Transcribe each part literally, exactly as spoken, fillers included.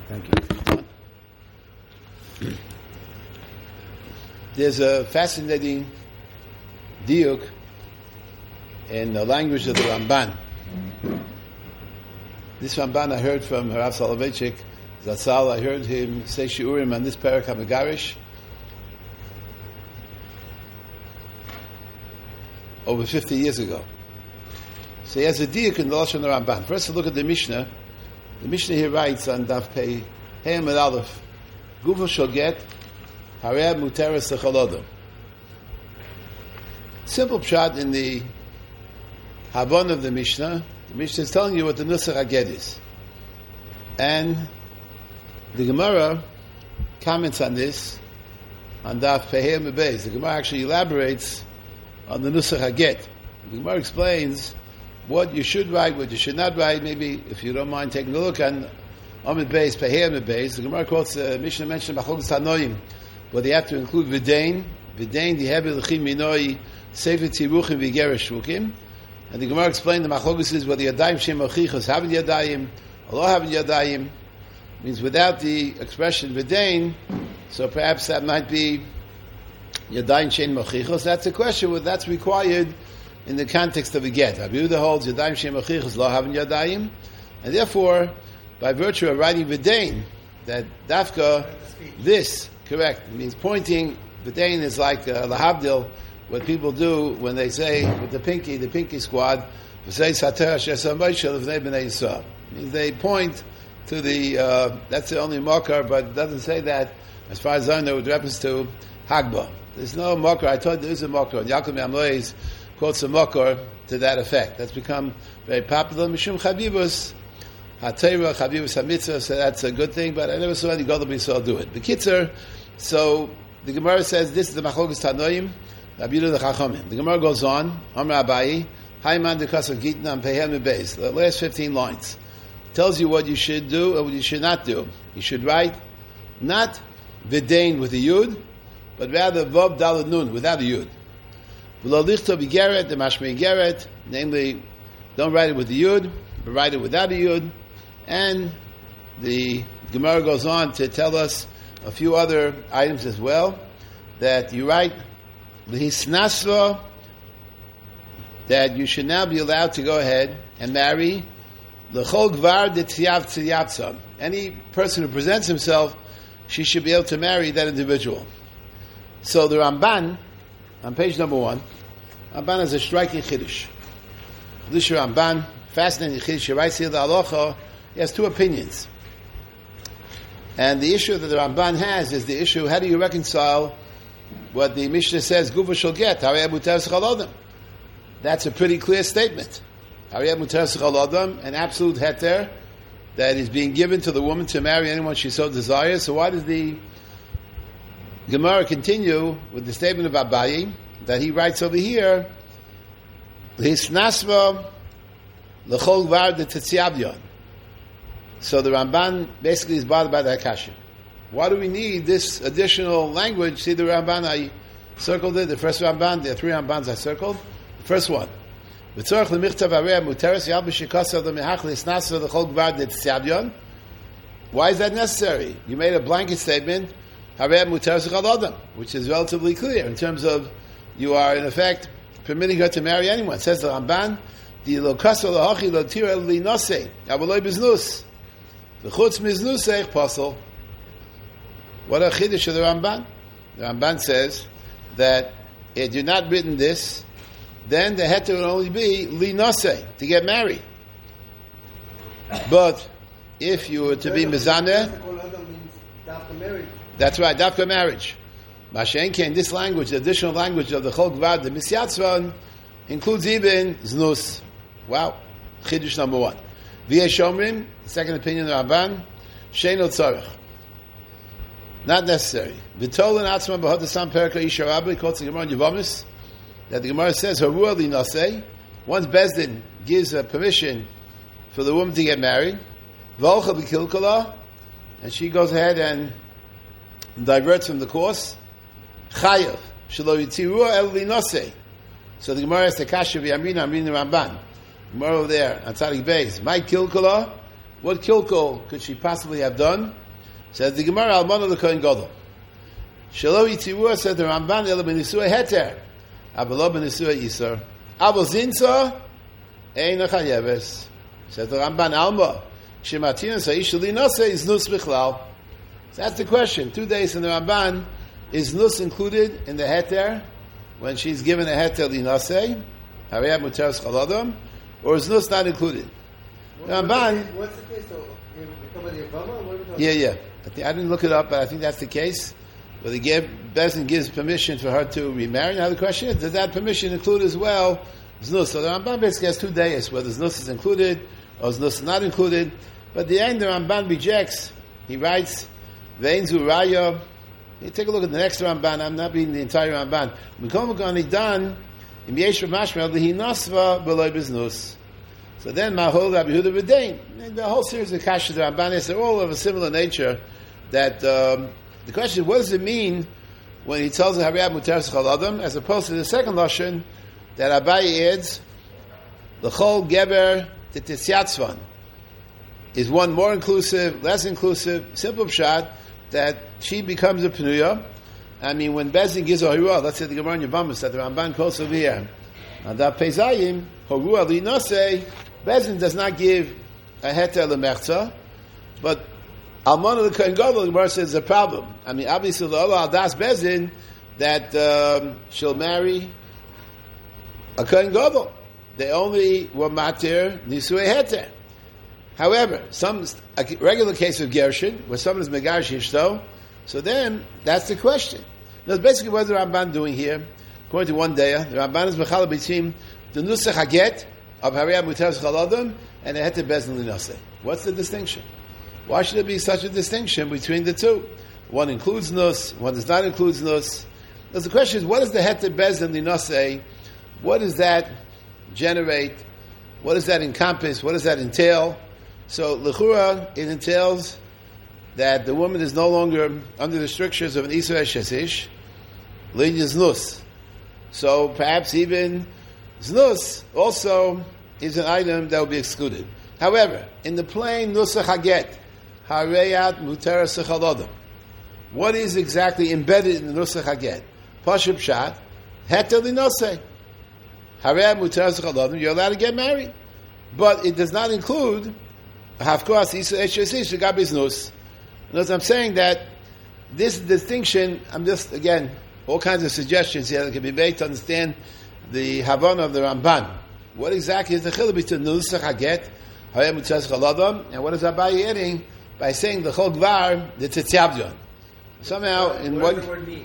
Thank you. There's a fascinating diuk in the language of the Ramban. This Ramban I heard from Harav Soloveitchik Zatzal. I heard him say shiurim on this parak HaMegarish over fifty years ago. So he has a diuk in the Lashon Ramban. First, look at the Mishnah. The Mishnah here writes on Daf Pei Hey Amud Aleph, Gufa shall get Harei Muteres L'chol Adam. Simple pshat in the Havon of the Mishnah. The Mishnah is telling you what the Nusach HaGet is. And the Gemara comments on this on Daf Pei Hey Amud Beis. The Gemara actually elaborates on the Nusach HaGet. The Gemara explains what you should write, what you should not write. Maybe, if you don't mind taking a look on Amud Beis, Pei Hey Amud Beis, the Gemara quotes the uh, Mishnah mentioned Machlokes Tanoim, where they have to include V'dain, V'dain, the Heber L'chim Minoi, Sefer Tiruchim V'geresh Shvukim. And the Gemara explained the Machlokes is whether Yadayim Shem Achichos having Yadayim, or having Yadayim, means without the expression V'dain, so perhaps that might be Yadayim Shem Achichos. That's a question where that's required in the context of a get. Rabbi Yehuda holds Yadayim Shem Achichos lo having Yadayim, and therefore, by virtue of writing V'dain, that Dafka, this, correct, it means pointing. V'dain is like uh, Lahavdil, what people do when they say, with the pinky, the pinky squad, say Sater Shesam Moshe L'vnei Bnei Yisrael. Means they point to the, uh, that's the only makar, but it doesn't say that, as far as I know, with reference to Hagbah. There's no makar. I told you there is a makar. Yaakov Yamlois quotes a makar to that effect. That's become very popular. Mishum Chabivus, HaTeirah, Chabivus HaMitzvah, so that's a good thing, but I never saw any Gadol B'Yisrael do it. The Kitzer, so the Gemara says this is the Machlokes Tanoim, Rabbi Yehuda the Chachamim. The Gemara goes on, Amar Abayi, Hayman de Kasav Gitna Pei Hey Amud Beis. The last fifteen lines tells you what you should do and what you should not do. You should write not V'dain with a Yud, but rather Vav Daled Nun without a Yud. V'lo lichto b'geret, the mashmei geret, namely, don't write it with the Yud, but write it without a Yud. And the Gemara goes on to tell us a few other items as well, that you write L'hisnasva, that you should now be allowed to go ahead and marry L'chol gvar de tziyav tziyatza. Any person who presents himself, she should be able to marry that individual. So the Ramban, on page number one, Ramban has a striking chiddush. This Ramban, fascinating chiddush, he writes here the halacha, he has two opinions. And the issue that the Ramban has is the issue, how do you reconcile what the Mishnah says, Gufa shall get, Harei Muteres L'chol Adam. That's a pretty clear statement. Harei Muteres L'chol Adam, an absolute heter that is being given to the woman to marry anyone she so desires. So why does the Gemara continue with the statement of Abayi that he writes over here, L'hisnasva l'chol gvar de tetziyavyon. So the Ramban basically is bothered by that kasha. Why do we need this additional language? See the Ramban, I circled it, the first Ramban, there are three Rambans I circled. The first one, V'tzorach l'michtav harei muteres yal b'shikasav l'mehach l'hisnasva l'chol gvar de tetziyavyon. Why is that necessary? You made a blanket statement, Harei Muteres L'chol Adam, which is relatively clear in terms of you are in effect permitting her to marry anyone. It says the Ramban, "Di lo kasa lahachi lo tira li nosei, avaloi biznus, v'chutz miznusei pasol." What a chiddush of the Ramban! The Ramban says that had you not written this, then the heter would only be li nosei, to get married. But if you were to be mizaneh, that's right, dafka marriage. Mashen came, this language, the additional language of the Chol Gvar, the Misyatzvan, includes even Znus. Wow. Chiddush number one. V'yeh Shomrim, second opinion of Ramban, Sheino Tzarech. Not necessary. V'tol and Atzman b'hodasam perka Isha Rabbi, quotes the Gemara in Yevamis, that the Gemara says, Haruah li naseh, once Bezdin gives a permission for the woman to get married, V'olcha b'kilkala, and she goes ahead and diverts from the course, Chayav, Shelo Yitzirua El Linosei. So the Gemara has the Kasha v'Yamina, Amrin Ramban. Gemara over there, on Tzadik Beis. My kilkala, what kilkal could she possibly have done? Says the Gemara, Almana l'kohen gadol. Shelo yitzirua, said the Ramban, ela b'nisua heter. Avalo b'nisua yisar. Avo zinsa, ein achayeves. Says the Ramban, Alma. Shematina sa'ish li nase is nus bichlal. So that's the question. Two days in the Ramban, is nus included in the heter when she's given a heter li nase, hariyat muteres chaladam, or is nus not included? The Ramban. What's the case though? Yeah, yeah. I, think, I didn't look it up, but I think that's the case. Where the Bezdin gives permission for her to remarry. Now the question is, does that permission include as well znus? So the Ramban basically has two days, whether znus is included or znus is not included. But at the end, the Ramban rejects. He writes, Ve'en zu raya. You take a look at the next Ramban. I'm not reading the entire Ramban. Mikom Ganidan, im yesh mashmel lehi nasva beloy biznus. So then, Mahol Rabbi Yehuda B'Dain, the whole series of Kashas the Rambanis, they're all of a similar nature. That um, the question is, what does it mean when he tells the Hariyat Muteres Chaladam, as opposed to the second lashon that Abaye adds, L'chol Geber T'Titziatzvan. Is one more inclusive, less inclusive, simple pshat that she becomes a Pnuya? I mean, when Bezdin gives a Horua, let's say the Gemara in Yevamos that the Ramban quotes over here, and that Pezayim, Horua Li Nosei, Bezdin does not give a heter lemechza, but Almana l'kohen gadol, the Gemara says, is a problem. I mean, obviously, the Allah das Bezdin that um, she'll marry a kohen gadol. They only were matir nisui heter. However, some a regular case of Gershon, where someone is megarish ishto, so then that's the question. Now, basically, what is the Ramban doing here? According to one day, the Ramban is mechala between the nusach haget of Hariyat Muteres Chaladam and the heter Bezdin linase. What's the distinction? Why should there be such a distinction between the two? One includes nus, one does not include nus. Now, the question is, what is the heter Bezdin linase? What does that generate? What does that encompass? What does that entail? So, l'chura, it entails that the woman is no longer under the strictures of an Isra Shesish, Linya's Nus. So, perhaps even Znus also is an item that will be excluded. However, in the plain Nusach Haget, Hareyat Muteres Chaladam, what is exactly embedded in the Nusach Haget? Pashup Pshat, Heter Linosei. Hareyat Muteres Chaladam, you're allowed to get married. But it does not include Hafkoas Isa Eshesish Gabi Znus. Notice I'm saying that this distinction, I'm just, again, all kinds of suggestions here that can be made to understand the Havana of the Ramban. What exactly is the chiluk between Nusach Haget, Hariyat Muteres Chaladam, and what is Abaye adding by saying the Chol Gvar, the Tzitzavyon? Somehow, in what one... What does the word mean?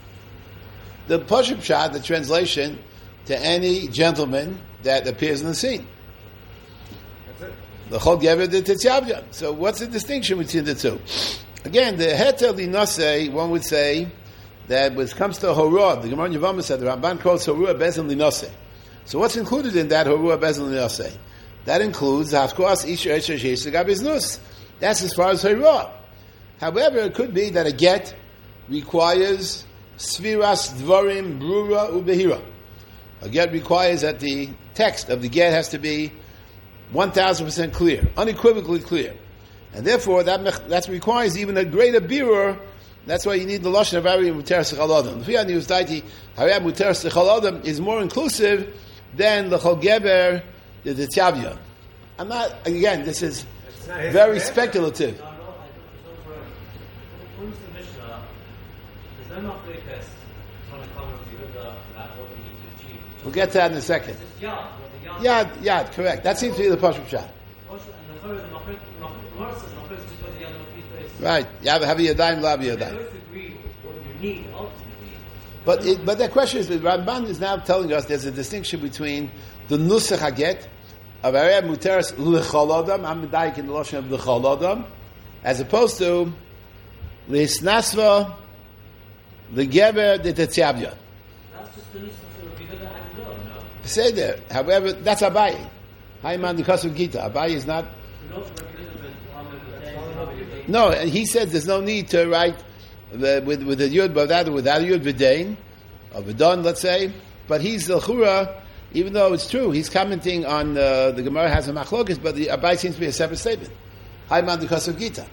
The Pashup Pshat, the translation, to any gentleman that appears in the scene. That's it? The Chol Gever, the Tzitzavyon. So what's the distinction between the two? Again, the Heter Linase, one would say, that when it comes to Horua, the Gemara in Yevamos said, the Ramban quotes Horua Bezdin Linase. So what's included in that Horua Bezdin Linase? That includes Hafkoas Isha Esha Sheisha Gabi Znus. That's as far as Horua. However, it could be that a get requires Sviras Dvarim Brura Ubehira. A get requires that the text of the get has to be one thousand percent clear, unequivocally clear. And therefore, that, that requires even a greater birur. That's why you need the lashon of Hariyat Muteres Chaladam. The Fiat News Daiti, Hariyat Muteres Chaladam is more inclusive than the Chol Geber, the Tzitzavyon. I'm not, again, this is very speculative. No, no, I don't, it's not correct. According to the Mishnah, there's no Machlei test on the common because of that what we need to achieve. We'll get to that in a second. It's just yad. What the yad Yad, yad, correct. That seems to be the Pashup Pshat. And the third, the Machlei, the Gemara says Machlei is just what the yad Machlei is. Right. Have have a yadayim, lav They yadayim. always agree what you need ultimately. But it, but the question is, the Ramban is now telling us there's a distinction between the Nusach Haget of Hariyat Muteres L'Chaladam, I'm medayik in the lashon of L'Chaladam, as opposed to L'Hisnasva L'Geber the Tzitzavyon. That's just the Nisra because I had to know, no? Say there. However, that's Abaye. Haiman the Kasu Gita. Abaye is not. You don't because of it, um, the- No, and he said there's no need to write the, with with the yud without without yud v'dain or v'don, let's say. But he's the chura, even though it's true. He's commenting on uh, the Gemara has a machlokes, but the Abai seems to be a separate statement. Haiman the Kasav Gita.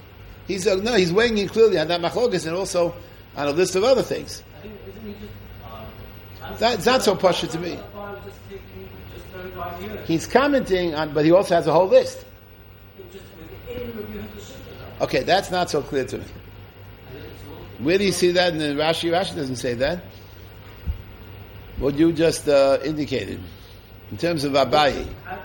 He's uh, no, he's weighing in clearly on that machlokas and also on a list of other things. I think, isn't he just, uh, That's not so partial to me. I thought I was just taking just thirty-five years. He's commenting on, but he also has a whole list. It just within review of the Shita, though. Okay, that's not so clear to me. I think it's all- Where do you see that in the Rashi? Rashi doesn't say that. What you just uh, indicated in terms of Abayi.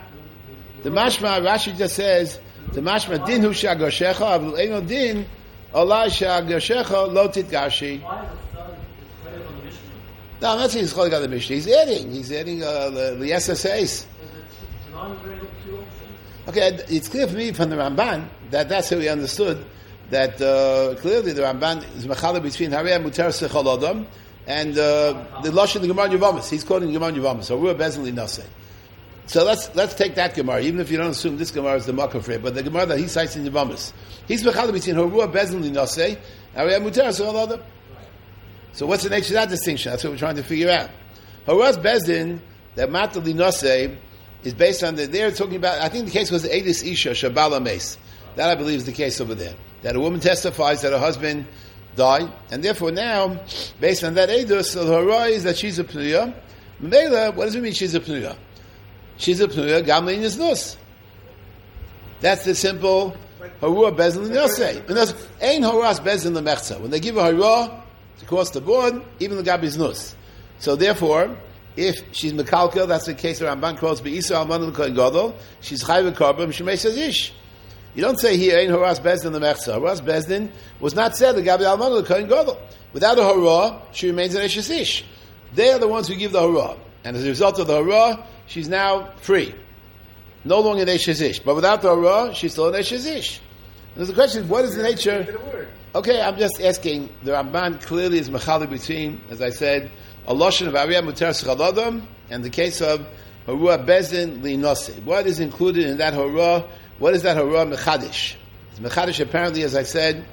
The mashma Rashi just says the mashma din hu shagashecha avul eino din olai shagashecha lo titgashi. Why is it done? It's clear on the Mishnah. No, I'm not saying he's calling out the Mishnah. He's adding. He's adding uh, the, the S S As. Because it's non-bring up two options. Okay, it's clear for me from the Ramban that that's how we understood that uh, clearly the Ramban is mechala between Harei Mutar Sechol Adam and uh, the Lashon the Gemara Yevamos. He's quoting the Gemara Yevamos. So we're Bezin Linaseh. So let's let's take that Gemara, even if you don't assume this Gemara is the Makkah for it, but the Gemara that he cites in Yevamos. He's mechala between Harei Bezin Linaseh and Harei Mutar Sechol Adam. So what's the nature of that distinction? That's what we're trying to figure out. Harei Bezin that Matal Linaseh is based on the, they're talking about, I think the case was the Edis Isha, Shabala Mace. That I believe is the case over there. That a woman testifies that her husband died, and therefore now, based on that Edus, so the Hara is that she's a Pnuya. Mela, what does it mean she's a Pnuya? She's a Pnuya, Gamlein is Nus. That's the simple Harua Bezin L'Nosei. And that's, Ein Haras Bezin L'Mechza. When they give a Hara, it's across the board, even the Gabi is Nus. So therefore, if she's mekalkel, that's the case where Ramban quotes Be'isa Alman L'Kohen Gadol, she's Chayv Karbam, Shemei says Ish. You don't say here, Ein Haras Bezdin L'Mechza. Haras Bezdin was not said, the Gabi Alman L'Kohen Gadol. Without a Hara, she remains an Eshes Ish. They are the ones who give the Hara. And as a result of the Hara, she's now free. No longer an Eshes Ish. But without the Hara, she's still an Eshes Ish. There's the question, what is the nature? Okay, I'm just asking, the Ramban clearly is mechali between, as I said, a lashon of Ariyah Mutar Sechal Adam and the case of Harua Bezin Linose. What is included in that Harua? What is that Harua Mechadish? It's Mechadish apparently, as I said,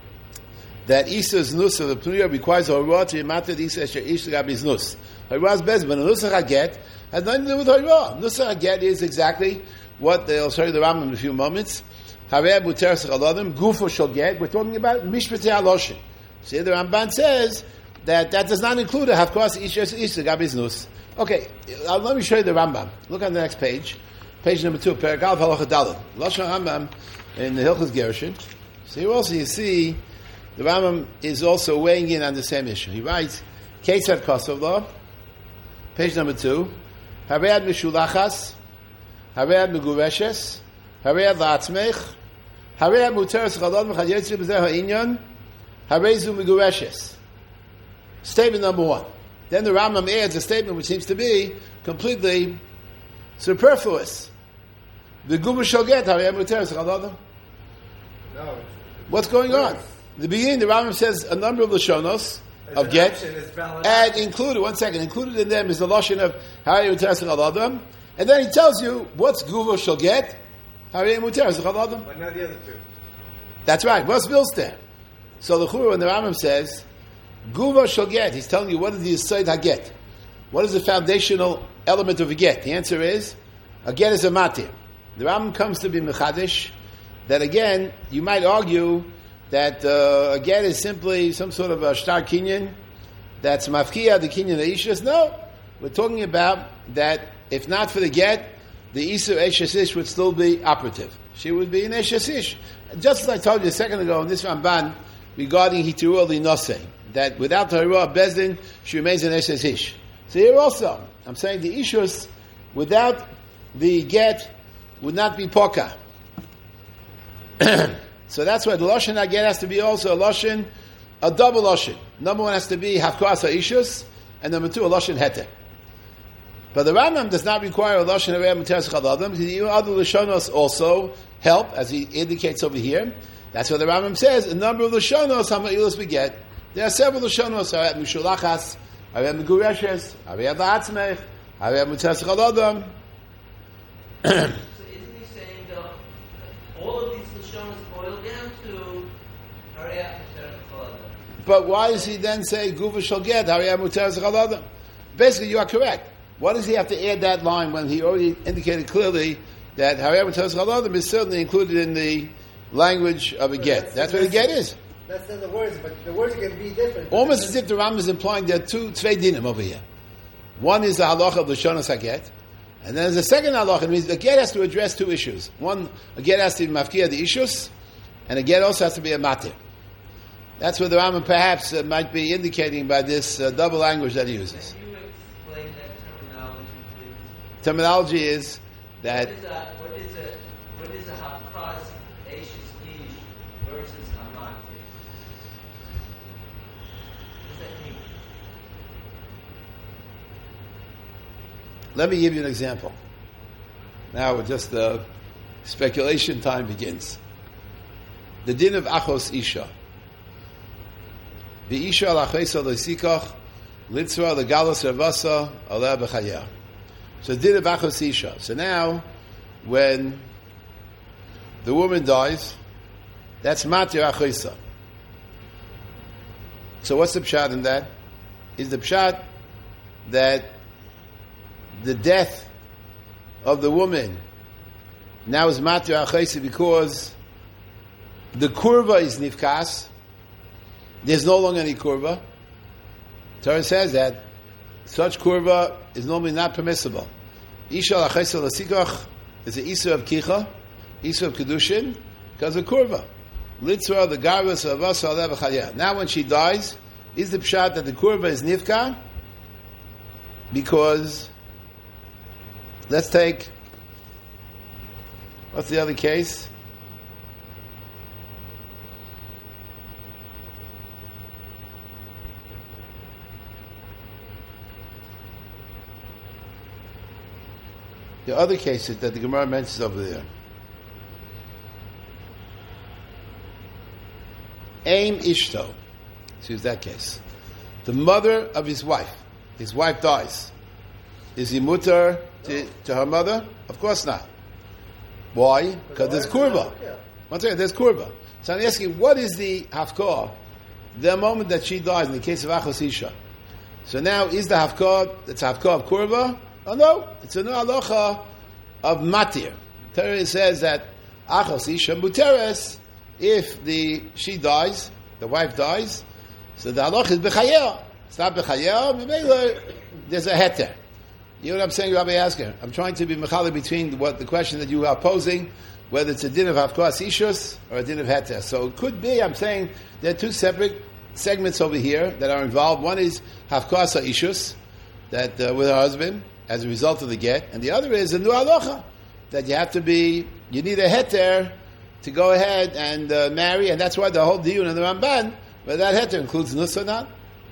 that Isa's Nus of the Pnuya requires a Harua to be mated Isa Esher Ish Gabi's Nus. Harua's Bezin, but a Nusach Haget has nothing to do with Harua. Nusach Haget is exactly what they'll show you the Rambam in a few moments. Harei Mutar Sechal Adam, Gufo Shall Get. We're talking about Mishpatei HaLoshin. See, the Ramban says that that does not include a Havkos Ish Ish Gabi's Nus. Okay, uh, let me show you the Rambam. Look on the next page, page number two, Perek Aleph Halacha Daled. Lashon Rambam in the Hilchos Gerushin. So here also you see the Rambam is also weighing in on the same issue. He writes, Ketzad Kosov Lo, page number two, Harei Ad Mishulachas, Harei Ad Megureshes, Harei Ad La'atzmech, Harei Ad Mutar Sechal Adam Chad Yetzi B'zeh Ha'inyan, Harei Zu Megureshes. Statement number one. Then the Rambam adds a statement which seems to be completely superfluous. The Guma shall get Harei Mutar Sechal Adam. No. What's going on? In the beginning, the Rambam says a number of Lashonos of get, and included, one second, included in them is the Lashon of Harei Mutar Sechal Adam, and then he tells you what's Guma shall get Harei Mutar Sechal Adam. But not the other two. That's right. What's bills there? So the Chura when the Rambam says Guva shall get. He's telling you what is the Yesod HaGet. What is the foundational element of a get? The answer is a get is a matir. The Rambam comes to be mechadish. That again, you might argue that uh, a get is simply some sort of a shtar kinyan that's mafkia the kinyan ishus. No, we're talking about that. If not for the get, the Isur Eshes Ish would still be operative. She would be an Eshes Ish. Just as I told you a second ago in this Ramban regarding Hitirua Linose, that without the Harua Bezdin, she remains an Eshes Ish. So here also, I'm saying the Ishus, without the get, would not be Poka. So that's why the Lashon Haget has to be also a Lashon, a double Lashon. Number one has to be Hafkas HaIshus, and number two, a Lashon Heter. But the Rambam does not require a Lashon Harei Mutar Sechal Adam, because even other Lashonos also help, as he indicates over here. That's what the Rambam says. A number of Lashonos, how many Ilus we get. There are several Lashonos, Harei Mishulachas, Harei Megureshes, Harei La'atzmech, Harei Mutar Sechal Adam. So isn't he saying that all of these Lashonos boil down to Harei Mutar Sechal Adam? But why does he then say Guva shall get Harei Mutar Sechal Adam? Basically, you are correct. Why does he have to add that line when he already indicated clearly that Harei Mutar Sechal Adam is certainly included in the language of a get. That's what a get is. That's not the words, but the words can be different. Almost as if the Rambam is implying there are two tvei dinim over here. One is the halacha of Lashonos haget, and then there's a second halacha. It means the get has to address two issues. One, a get has to be mafkia the issues, and a get also has to be a matir. That's what the Rambam perhaps uh, might be indicating by this uh, double language that he uses. Can you explain that terminology, please? Terminology is that What is a what is a what is a hafkas eishes ish versus a matir? What does that mean? let me give you an example. Now, just the speculation time begins. The din of achos isha. The isha al achesa lesikach litzra legalos revasa aleh b'chayah. So the din of achos isha. So now, when the woman dies, that's matir achesa. So what's the pshat in that? Is the pshat that the death of the woman now is matir achesa because the kurva is nifkas. There's no longer any kurva. Torah says that such kurva is normally not permissible. Isha l'chesel l'sikach is the isur of kicha, isur of kedushin, because of kurva. Litzra the garbus of asa aleh b'chayah. Now, when she dies, is the pshat that the kurva is nifka? Because let's take what's the other case? The other cases that the Gemara mentions over there. Aim Ishto. Let's use that case. The mother of his wife. His wife dies. Is he mutar to, to her mother? Of course not. Why? Because there's kurva. One second, there's kurva. So I'm asking, what is the hafkah? The moment that she dies in the case of Achos Isha. So now, is the hafkah, it's hafkah of kurva? Oh no, it's a new halacha of matir. Torah says that achos isha muteres, if the she dies, the wife dies, so the halacha is b'chayel. It's not b'chayel, maybe there's a heter. You know what I'm saying, Rabbi Yasker? I'm trying to be mechali between what the question that you are posing, whether it's a din of hafkas ishus or a din of heter. So it could be, I'm saying, there are two separate segments over here that are involved. One is hafkas ishus, that uh, with her husband, as a result of the get, and the other is a new halacha, that you have to be, you need a heter to go ahead and uh, marry, and that's why the whole diyun in the Ramban, whether that heter includes nus or not.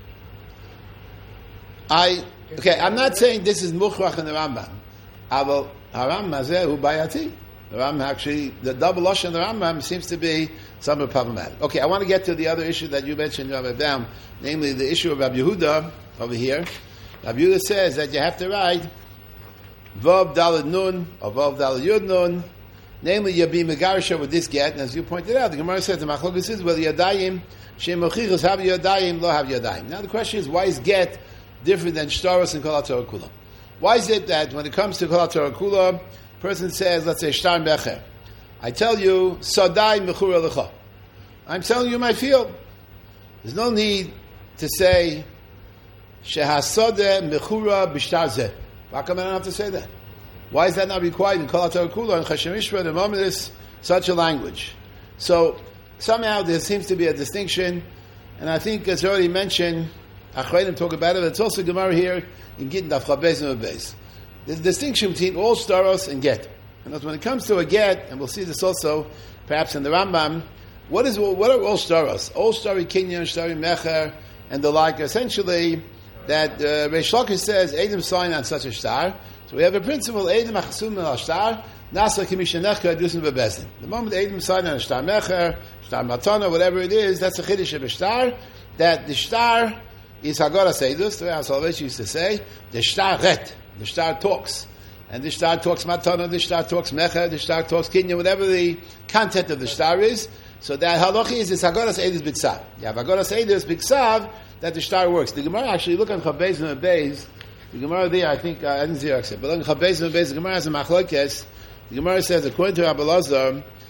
I, okay, I'm not saying this is mukhrach in the Rambam. Aval haram mazeh hu bayati. The Rambam actually, the double lashon in the Rambam seems to be somewhat problematic. Okay, I want to get to the other issue that you mentioned, Rabbi Baum, namely the issue of Rabbi Yehuda over here. Rabbi Yehuda says that you have to write Vav Daled Nun or Vav Daled Yud Nun, namely you'll be Megarisha with this get, and as you pointed out, the Gemara says the Machlokes is whether Yadayim, Shem Mochichas have Yadayim, Lo have Yadayim. Now the question is, why is get different than Shtaros and Kol HaTorah Kula? Why is it that when it comes to Kol HaTorah Kula, person says, let's say, Shtar Mecher, I tell you, Sadai Mechura Lecha. I'm telling you my field. There's no need to say, Shehasodeh mechura b'shtar zeh. Why come I don't have to say that? Why is that not required in Kol HaTorah Kula and Chashem Mishra and Imam is such a language? So somehow there seems to be a distinction, and I think as already mentioned, Achreidim talk about it. It's also Gemara here in Gittin Daf Chabez and Beis. There's a distinction between all staros and get, and that's when it comes to a get, and we'll see this also perhaps in the Rambam. What is what are all staros? All stari kinyan, stari mecher, and the like. Essentially, that uh, Reish Lakish says, Eidim sign on such a star. So we have a principle, Eidim achasum al star, Nasa kimishanechka adusim bebezdin. The moment Eidim sign on a star mecher, star matana, whatever it is, that's a chiddush of a star, that the star is Hagara Seidus, the way our Salvation used to say, the star ret, the star talks. And the star talks matana, the star talks mecher, the star talks kinya, whatever the content of the star is. So that halachi is, it's Hagara Seidus b'ksav. You have Hagara Seidus b'ksav, that the star works. The Gemara actually, look on Chabez and Beis, the Gemara there, I think, uh, I didn't see it, but look on Chabez and Beis, the Gemara has a machlokes. The Gemara says, according to Rabbi Lazar,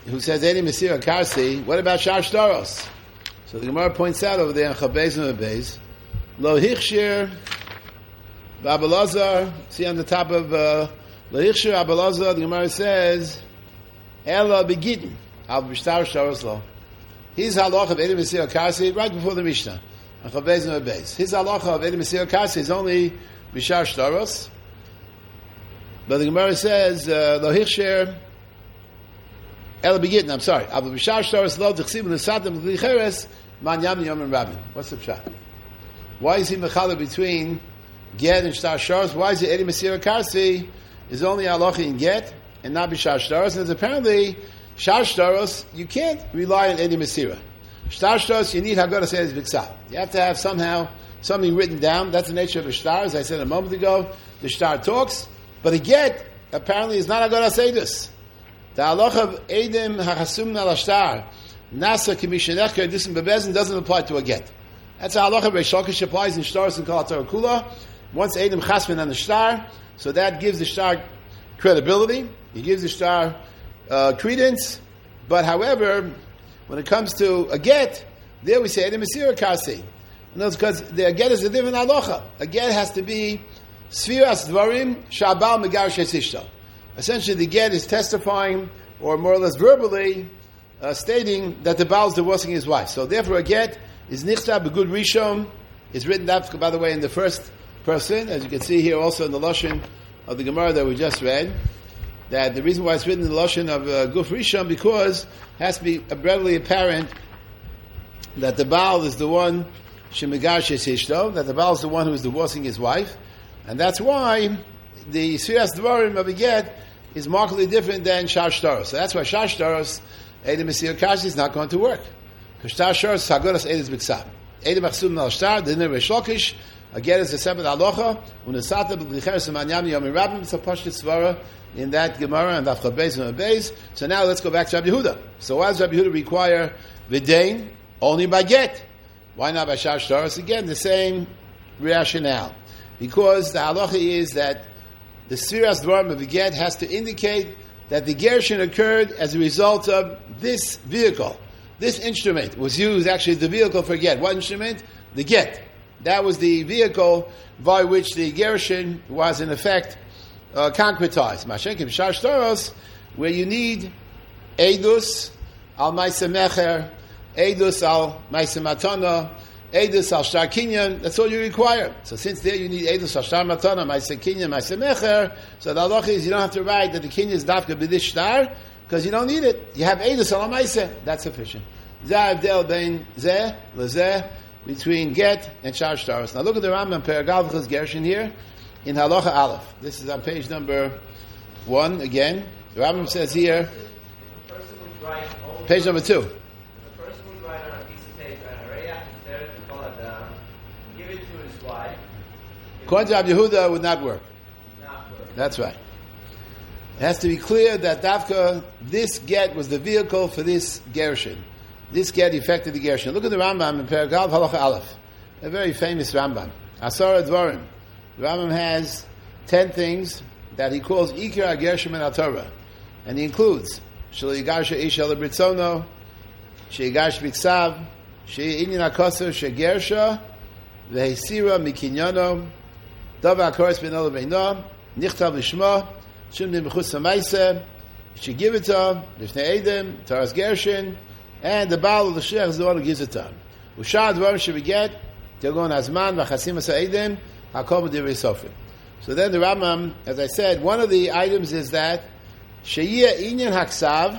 who says Edi Mesira Karsi, what about Shar Shtaros? So the Gemara points out over there in Chabez and Mabez, Lo Hichshir Abelazar, see on the top of uh, Lo Hichshir Abelazar, the Gemara says, Ela Begidin, Al Bishtar Shtaros Lo. His halacha of Edi Mesira Karsi, right before the Mishnah, on Chabez and Mabez. His halacha of Edi Mesira Karsi is only Bishar Shtaros, but the Gemara says, Lo Hichshir El Begidin, I'm sorry. Abu Bishar Shtaros Lo Tichsib Nesadim Licheres Man Yam Yom and Rabin. What's the pshat? Why is he mechala between Get and Shtar Shtaros? Why is it Edi Mesira Karsi is only halacha in Get and not Bishar Shtaros? And it's apparently Shar Shtaros you can't rely on Edi Mesira. Shtar Shtaros you need Haggadah Seder B'Ksav. You have to have somehow something written down. That's the nature of a Shtar. As I said a moment ago, the Shtar talks, but a Get apparently is not Haggadah Seder. The halacha of Edim Hachasum Nalashtar Nasa Kimishanechker Disim Bebezin doesn't apply to a get. That's a halacha of Reish Lakish applies in Shtaros and Kol HaTorah Kula. Once Edim Chasmin on the Shtar, so that gives the Shtar credibility. It gives the Shtar uh, credence. But however, when it comes to a get, there we say Edim Mesira Karsi. No, it's because the get is a different halacha. A get has to be Sfiras Dvarim Shabal Megar Shesishto. Essentially, the get is testifying, or more or less verbally, uh, stating that the Baal is divorcing his wife. So therefore, a get is nichtav b'gud rishon. It's written up, by the way, in the first person, as you can see here also in the Lashon of the Gemara that we just read, that the reason why it's written in the Lashon of uh, Guf Rishon, because it has to be readily apparent that the Baal is the one, Shemigar Sheshishto, that the Baal is the one who is divorcing his wife, and that's why the Sfiras Dvarim of a get is markedly different than Shar Shtaros. So that's why Shar Shtaros, Edi Mesira Karsi, is not going to work. Because Shtar Shtaros, Haggadas Edis B'Ksav. Edi Machsum Nal Shtar, Dinner Reish Lakish, a get is a separate halacha, Unesata B'Licheres Manyam Yom Rabim, it's a Pashtit Svara in that Gemara and Daf Chabez and Mabez. So now let's go back to Rabbi Yehuda. So why does Rabbi Yehuda require V'Dain only by get? Why not by Shar Shtaros? Again, the same rationale. Because the halacha is that the Sfiras Dvarim of the get has to indicate that the gershon occurred as a result of this vehicle. This instrument was used, actually the vehicle for get. What instrument? The get. That was the vehicle by which the gershon was in effect uh, concretized. Mashenkim Shar Shtaros, where you need Eidus al Maisa Mecher, Eidus al Maisa Matana, Eidus al Shtar Kinyan, that's all you require. So since there you need Eidus al Shtar Matana, Maisa Kinyan, Maisa Mecher, so the halacha is you don't have to write that the Kinyan is dafka b'dish Shtar, because you don't need it. You have Eidus al Maisa, that's sufficient. Zeh Avdel bein Zeh, Lezeh, between Get and Shar Shtaros. Now look at the Rambam Peragav Chaz Gershon here, in Halacha Aleph. This is on page number one again. The Rambam says here, page number two. According to Rabbi Yehuda, it would not work. Not work. That's right. It has to be clear that Dafka, this get was the vehicle for this gershon. This get affected the gershon. Look at the Rambam in Peragav Halacha Aleph, a very famous Rambam. Asara Dvarim. The Rambam has ten things that he calls Ikar HaGershon Min HaTorah, and he includes Shelo Yigarsha Ish El Britzono, Sheyigash B'Ksav, She'inyan HaKoser Shegersha, V'Heisira Mikinyano, Davar HaKoros Ben Ol Beino, Nichtav Lishma, Shum Nimchus HaMaiseh, Shegivita, Lifnei Edem, Taras Gershon, and the Baal of the Shech is the one who gives it to him. Ushar Dvarim Shebeget, Tegon Azman, V'Chasim HaSa'edem, HaKol B'Divrei Sofrim. So then the Rambam, as I said, one of the items is that Sheyeh Inyan Haksav,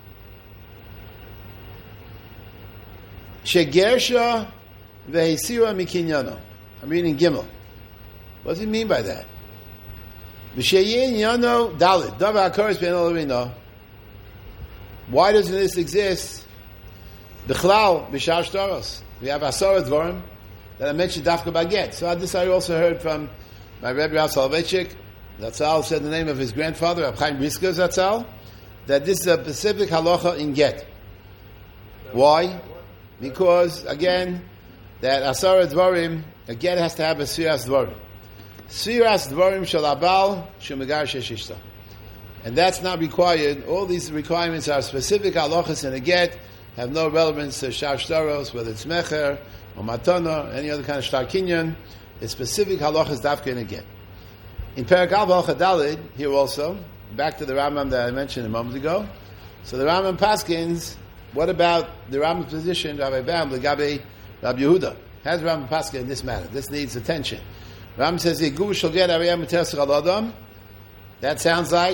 Shegersha V'Heisira Mikinyano. I'm reading Gimel. What does he mean by that? V'Sheyeh Inyano Dalit. Davar HaKoros Ben Ol Beino. Why doesn't this exist? B'chlal B'Shar Shtaros. We have Asara Dvarim that I mentioned Dafka Baget. So this I also heard from my Rebbe Rav Soloveitchik. Zatzal said the name of his grandfather, Rav Chaim Brisker Zatzal, that this is a specific halacha in get. Why? Because, again, that Asara Dvarim, a get has to have a Sfiras Dvarim. Sfiras Dvarim Shel Abal Shemegar Sheshishta. and that's not required. All these requirements are specific halachas in a get, have no relevance to shar shtaros, whether it's mecher or matana, or any other kind of shtar kinyan. It's specific halachas dafka in a get. In Perek Al Halacha Daled, here also, back to the Rambam that I mentioned a moment ago. So the Rambam paskins, what about the Rambam's position, Rabbi Bam, Legabe, Rabbi Yehuda? Has Rambam paskin in this matter? This needs attention. Rambam says, "Igu shall get ariyam tersachal adam." That sounds like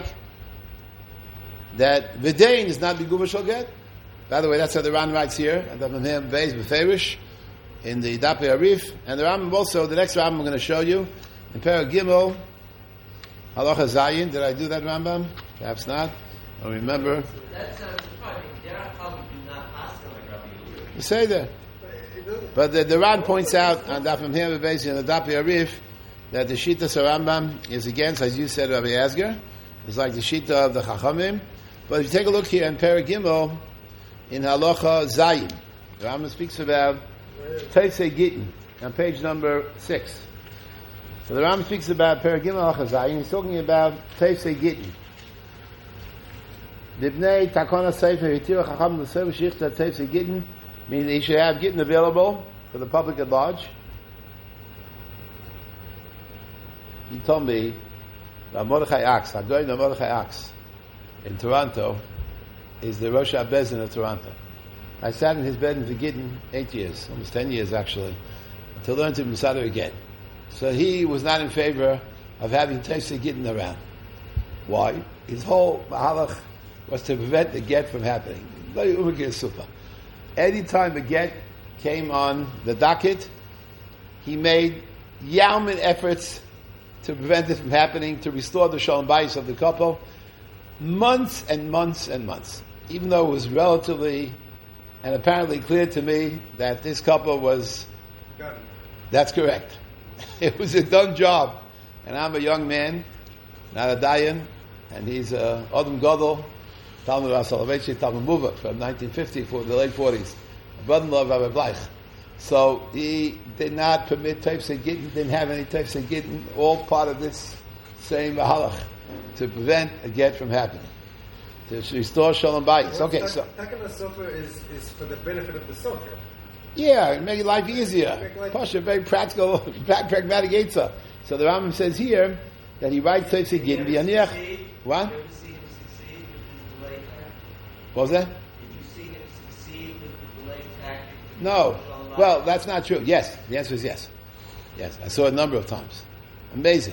that Videin is not the Guba shall get. By the way, that's how the Rambam writes here. In the Dapei Arif, and the Rambam also. The next Rambam I'm going to show you in Perek Gimel, Halacha Zayin. Did I do that, Rambam? Perhaps not. I don't remember. That sounds surprising. There are probably do not ask them like Rabbi Yehuda. You say there. But the, the Ran points out on Daf Memher Beis in the Dapei Arif that the Shita Sarambam is against, as you said, Rabbi Asger. It's like the Shita of the Chachamim. But if you take a look here in Perek Gimel, in Halacha Zayin, the Rambam speaks about Teisei Gittin on page number six. So the Rambam speaks about Perek Gimel Halacha Zayin. He's talking about Teisei Gittin. Dibnei Takona Sefer Hitira Chacham L'Sev Shichta Teisei Gittin means he should have Gittin available for the public at large. He told me that Mordechai Axe, Hagoyin Mordechai Axe, in Toronto, is the Rosh HaBezin of Toronto. I sat in his bed in the Gittin eight years, almost ten years actually, to learn to Masada again. So he was not in favor of having Teisei Gittin around. Why? His whole mahalach was to prevent the get from happening. Anytime the get came on the docket, he made yawmin efforts to prevent it from happening, to restore the shalom bayis of the couple, months and months and months. Even though it was relatively and apparently clear to me that this couple was done. That's correct. It was a done job. And I'm a young man, not a dayan, and he's a Adam Gadol, Talmud Soloveitchik, Talmud Muvak from nineteen fifty for the late forties, a brother-in-law of Rabbi Bleich. So he did not permit Teisei Gittin, didn't have any Teisei Gittin, all part of this same halach to prevent a get from happening, to restore shalom bayis. Okay, tak- so Takana Sofer is, is for the benefit of the Sofer. yeah, make your life easier. Make life- Pasha, very practical, pragmatic answer. So the Rambam says here that he writes Teisei Gittin v'yaniach. What? Did you see him succeed with his delay tactic? What was that? Did you see him succeed with the delay tactic? No. Well, that's not true. Yes, the answer is yes. Yes, I saw it a number of times. Amazing.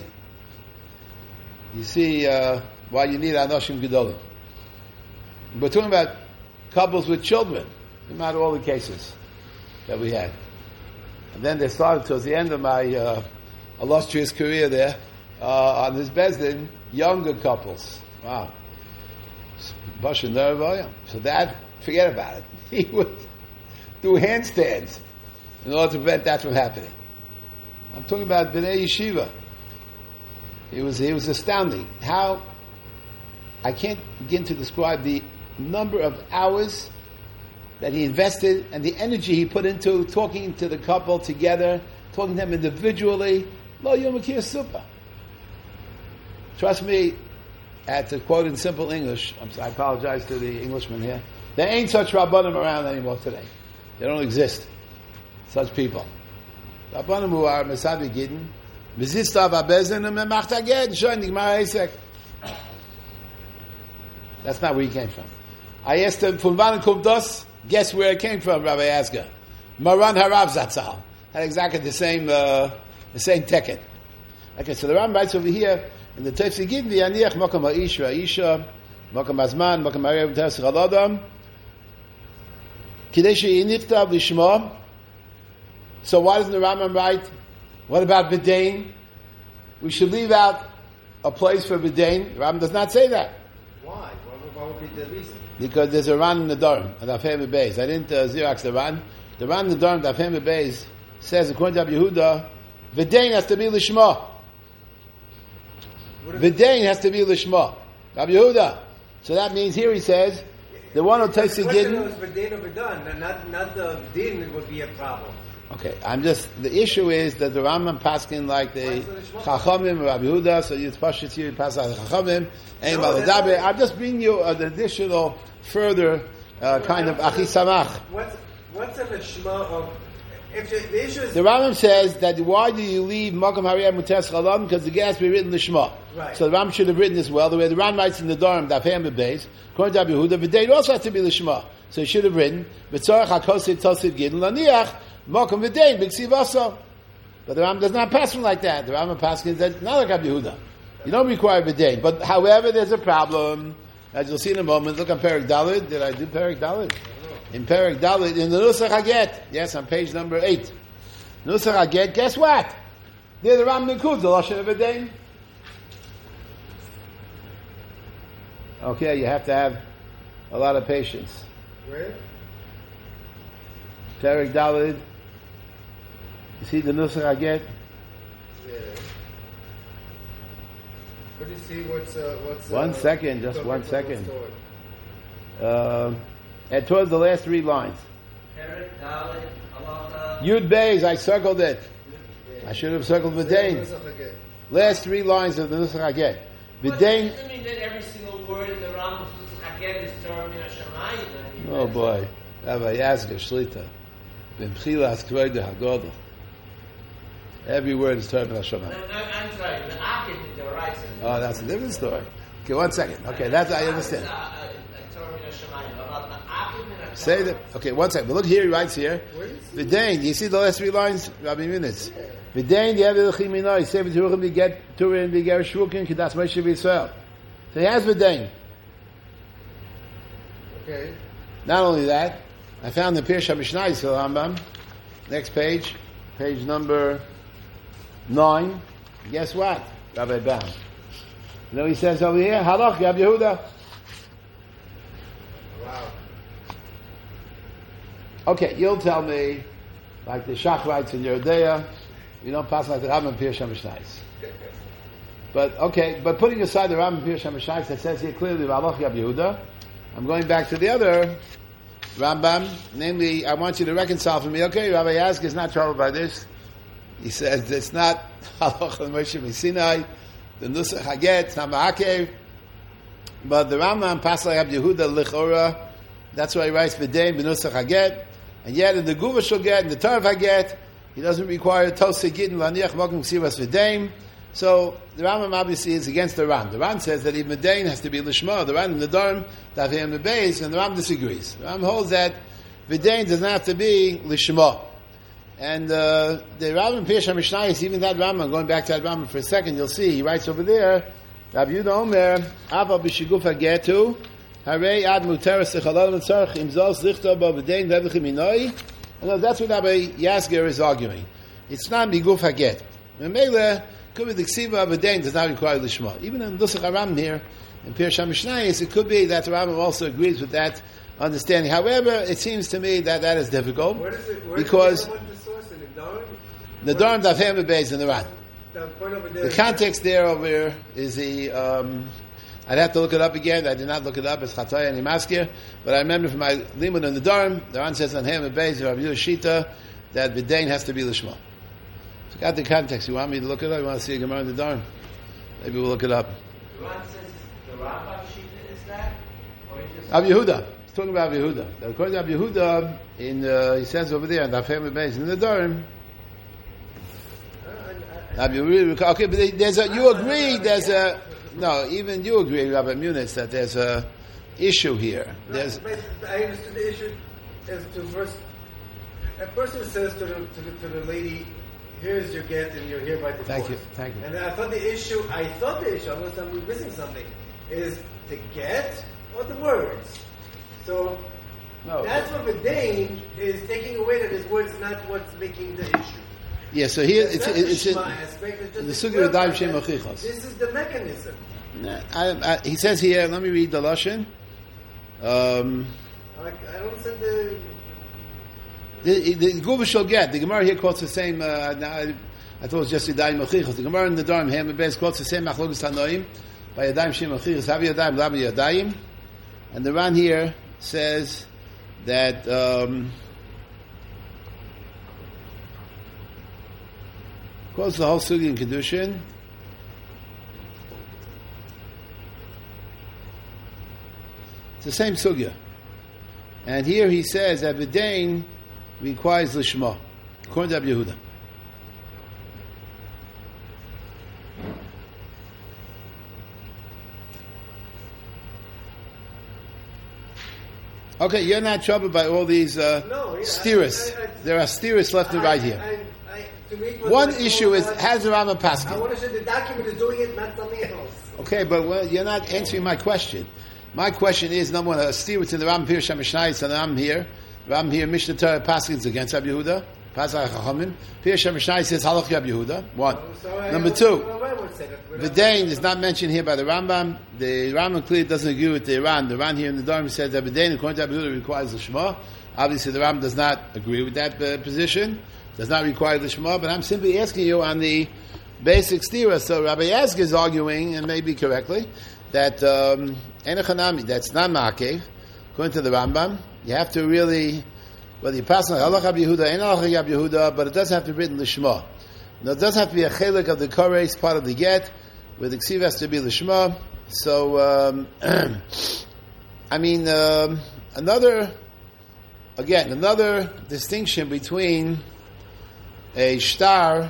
You see uh, why you need Anoshim Gedolim. We're talking about couples with children, no matter all the cases that we had. And then they started towards the end of my uh, illustrious career there, uh, on his Bezdin, younger couples. Wow. Basha Nerva. So that, forget about it. He would do handstands in order to prevent that from happening. I'm talking about Bnei Yeshiva. It was, it was astounding. How, I can't begin to describe the number of hours that he invested and the energy he put into talking to the couple together, talking to them individually. Lo Yom Kippur Supa. Trust me, I had to quote in simple English. I'm sorry, I apologize to the Englishman here. There ain't such Rabbanim around anymore today. They don't exist. Such people. Rabbanim who are Mesabi Gittin, Mizista Vabezin and Memachtaget, Shoin Nigmar Eisek. That's not where he came from. I asked him, Von wann kommt das? Guess where it came from, Rabbi Asger. Maran Harav Zatzal. Had exactly the same, uh, the same ticket. Okay, so the Ram writes over here, in the Teisei Gittin, V'yaniach Mokam Ha'ish V'Aisha, Mokam Hazman, Mokam Ha'arev Tersach Adam, Kidei She'inichtav Lishma. So why doesn't the Rambam write, what about Vidain? We should leave out a place for Vidain. The Rambam does not say that. Why? What would, what would be the reason? Because there's a Ran in the Durham, at Afhem Beis. I didn't uh, Xerox the Ran. The Ran in the Durham, at Afhem Beis, says, according to Rabbi Yehuda, Vidain has to be Lishma. Vidain has to be Lishma. Rabbi Yehuda. So that means here he says, the one who takes the Gittin. The question was Vidain or Vidan, not, not the din would be a problem. Okay, I'm just, the issue is that the Rambam paskin like the Chachamim, Rabbi Yehuda, so you push it here, you pass out the Chachamim, and No, that's Baladabe. not- I'm just bringing you an additional, further, uh, kind of Achi Samach. What's what's an Shema of? If the, the issue is The Rambam says that why do you leave Makam Hariyah Mutes Chalam? Because the gas be written Lishma. Right. So the Rambam should have written this well. The way the Rambam writes in the Dorm, Dafhem Bebeis, according to Rabbi Yehuda, the date also has to be Lishma. So he should have written, B'tzorach HaKosid Tosid Gidin Laniach, Makam V'dein, B'ksiv also. But the Rambam does not pass him like that. The Rambam passes that not like Rabbi Yehuda. You don't require V'dein. But however, there's a problem. As you'll see in a moment, look on Perek Dalit. Did I do Perek Dalit? In Perek Dalit, in the Nusach Haget. Yes, on page number eight. Nusach Haget, guess what? There the Rambam includes the Lashon of V'dein. Okay, you have to have a lot of patience. where? Perek Dalit. You see the Nusach Haget? Yeah. What do you see? What's uh, what's One uh, second, just talking one about second. story? Um, and towards the last three lines. Perek, Dalet, Halacha. Yud Beis, I circled it. I should have circled V'dein. Nusach again. Last three lines of the Nusach Haget. But V'dein. doesn't mean that every single word in the Rambam again is Torah Min HaShamayim. Oh boy. Rabbi Yazga Shlita. B'mchilas Kvoida HaGodel. Every word is Torah Min HaShamayim. I'm sorry, the Akid is the right. Oh, that's a different story. Okay, one second. Okay, that's, I understand. Say that. Okay, one second. But look here, he writes here. V'dein, do you see the last three lines? Rabbi Minitz. V'dein, Yevi L'chim Minoi, Sevi Turim V'get, Turim V'ger Shvukin, Kedas Moshe V'Yisrael. So he has V'dein. Okay. Not only that, I found the Pirush HaMishnah Yisrael Rambam. Next page, page number nine. Guess what? Rabbi Baum. You know what he says over here? Halach, Rabbi Yehuda. Wow. Okay, you'll tell me, like the Shach writes in Yerodea, you don't pass like the Rambam Pirush HaMishnah. But, okay, but putting aside the Rambam Pirush HaMishnah that says here clearly, Halach, Rabbi Yehuda, I'm going back to the other Rambam, namely, I want you to reconcile for me. Okay, Rabbi Yazg is not troubled by this. He says it's not Halach and Moshe Sinai, the Nusach Haget, Nama'akev, but the Rambam Pasla Rabbi Yehuda Lichora, that's why he writes V'dein B'Nusach Haget, and yet in the Guva Shel Get, in the Torah Haget, he doesn't require Tosei Gittin Laniach Mokum Ksivas V'dein. So the Rambam obviously is against the Ram. The Ram says that even V'dein has to be Lishma. The Ram in the Dorm, Tavim the Beis, and the Ram disagrees. The Ram holds that V'dein does not have to be Lishma. And uh, the Rambam Pirush HaMishnayos, even that Rambam, going back to that Rambam for a second, you'll see, he writes over there, Rabbi Yehuda Omer, Ava b'shiguf hagetu, harei ad muteres lechalal v'tzarech imzos lichto bo v'dein v'evich minoi. And that's what Rabbi Yasger is arguing. It's not b'guf haget. Memele, could be the ksiva v'dein does not require lishma. Even in Nusach HaRambam here, in Pirush HaMishnayos, it could be that the Rambam also agrees with that understanding. However, it seems to me that that is difficult. Where does it, where because does it, what's the source in the Dorm? the Dorm Dafhem Beis in the Ran. The point over there The is- context there over here is the, um, I'd have to look it up again. I did not look it up. It's Chatay and Imaskir. But I remember from my limud in the Dorm, the Ran says on Hem and Beis, Rabbi Yehuda Shita, that V'dein has to be Lishma. So got the context. You want me to look it up? You want to see a Gemara in the Dorm? Maybe we'll look it up. The Ram says the Rambam Shita is that? Or he just Rabbi Yehuda. He's talking about Rabbi Yehuda. According to Rabbi Yehuda, in, uh, he says over there, in Dafhem and Beis, in the Dorm, Rabbi Yehuda, okay, but there's a, you agree, there's a, no, even you agree, Rabbi Munitz, that there's a issue here. There's, But I understood the issue as to first. A person says to the, to the to the lady, "Here's your get, and you're here by divorce." Thank you, thank you. And I thought the issue, I thought the issue, unless I'm missing something, is the get or the words. So no. that's what the Dane is taking away that his words not what's making the issue. Yeah, so here, It's it's, not it's, the it's, Shema aspect, it's the just Sugi word V'dayim that- Shem Achichos. This is the mechanism. I, I, he says here, let me read the Lashon. Um, Like, I don't understand the. the the Guva shall get. The Gemara here quotes the same, uh, now I, I thought it was just Yadayim Achichos. The Gemara in the Dorm, Hem and Beis, quotes the same Machlokes Tanoim, by Yadayim Shem Achichos, Havi Yadayim, Lama Yadayim. And the Ran here says that, um, Quotes the whole sugi in Kedushin. It's the same sugya. And here he says that Vidain requires Lishma, according to Rabbi Yehuda. Okay, you're not troubled by all these uh, No, yeah, steers. I- I- I- There are steers left and right here. I, I, I, to me, it was One like, issue is, I- has the Rambam I Paskin? want to say the document is doing it, not something else. Okay, but well, you're not answering my question. My question is, number one, a steer within the Rambam Pirush HaMishnayis, and the Rambam here. The Rambam here, Mishnah Torah Paskins against Rabbi Yehuda. Pasach HaChachamim. Pirush HaMishnayis says Halach Rabbi Yehuda. One. So I- Number I- two, I- I would say that without- Vidain is not mentioned here by the Rambam. The Rambam clearly doesn't agree with the Iran. The Iran here in the Dharma says that Vidain, according to Rabbi Yehuda, requires the Shema. Obviously, the Rambam does not agree with that uh, position. Does not require the Shema. But I'm simply asking you on the basic stira. So Rabbi Yazg is arguing, and maybe correctly, that um, Enochanami, that's not Ma'akev. According to the Rambam, you have to really, whether you pass on Halach Rabbi Yehuda, Ein Halach Rabbi Yehuda, but it doesn't have to be written Lishma. Now, it doesn't have to be a chelik of the Koreis, part of the get, where the Ksiv has to be Lishma. So, um, I mean, um, another, again, another distinction between a shtar,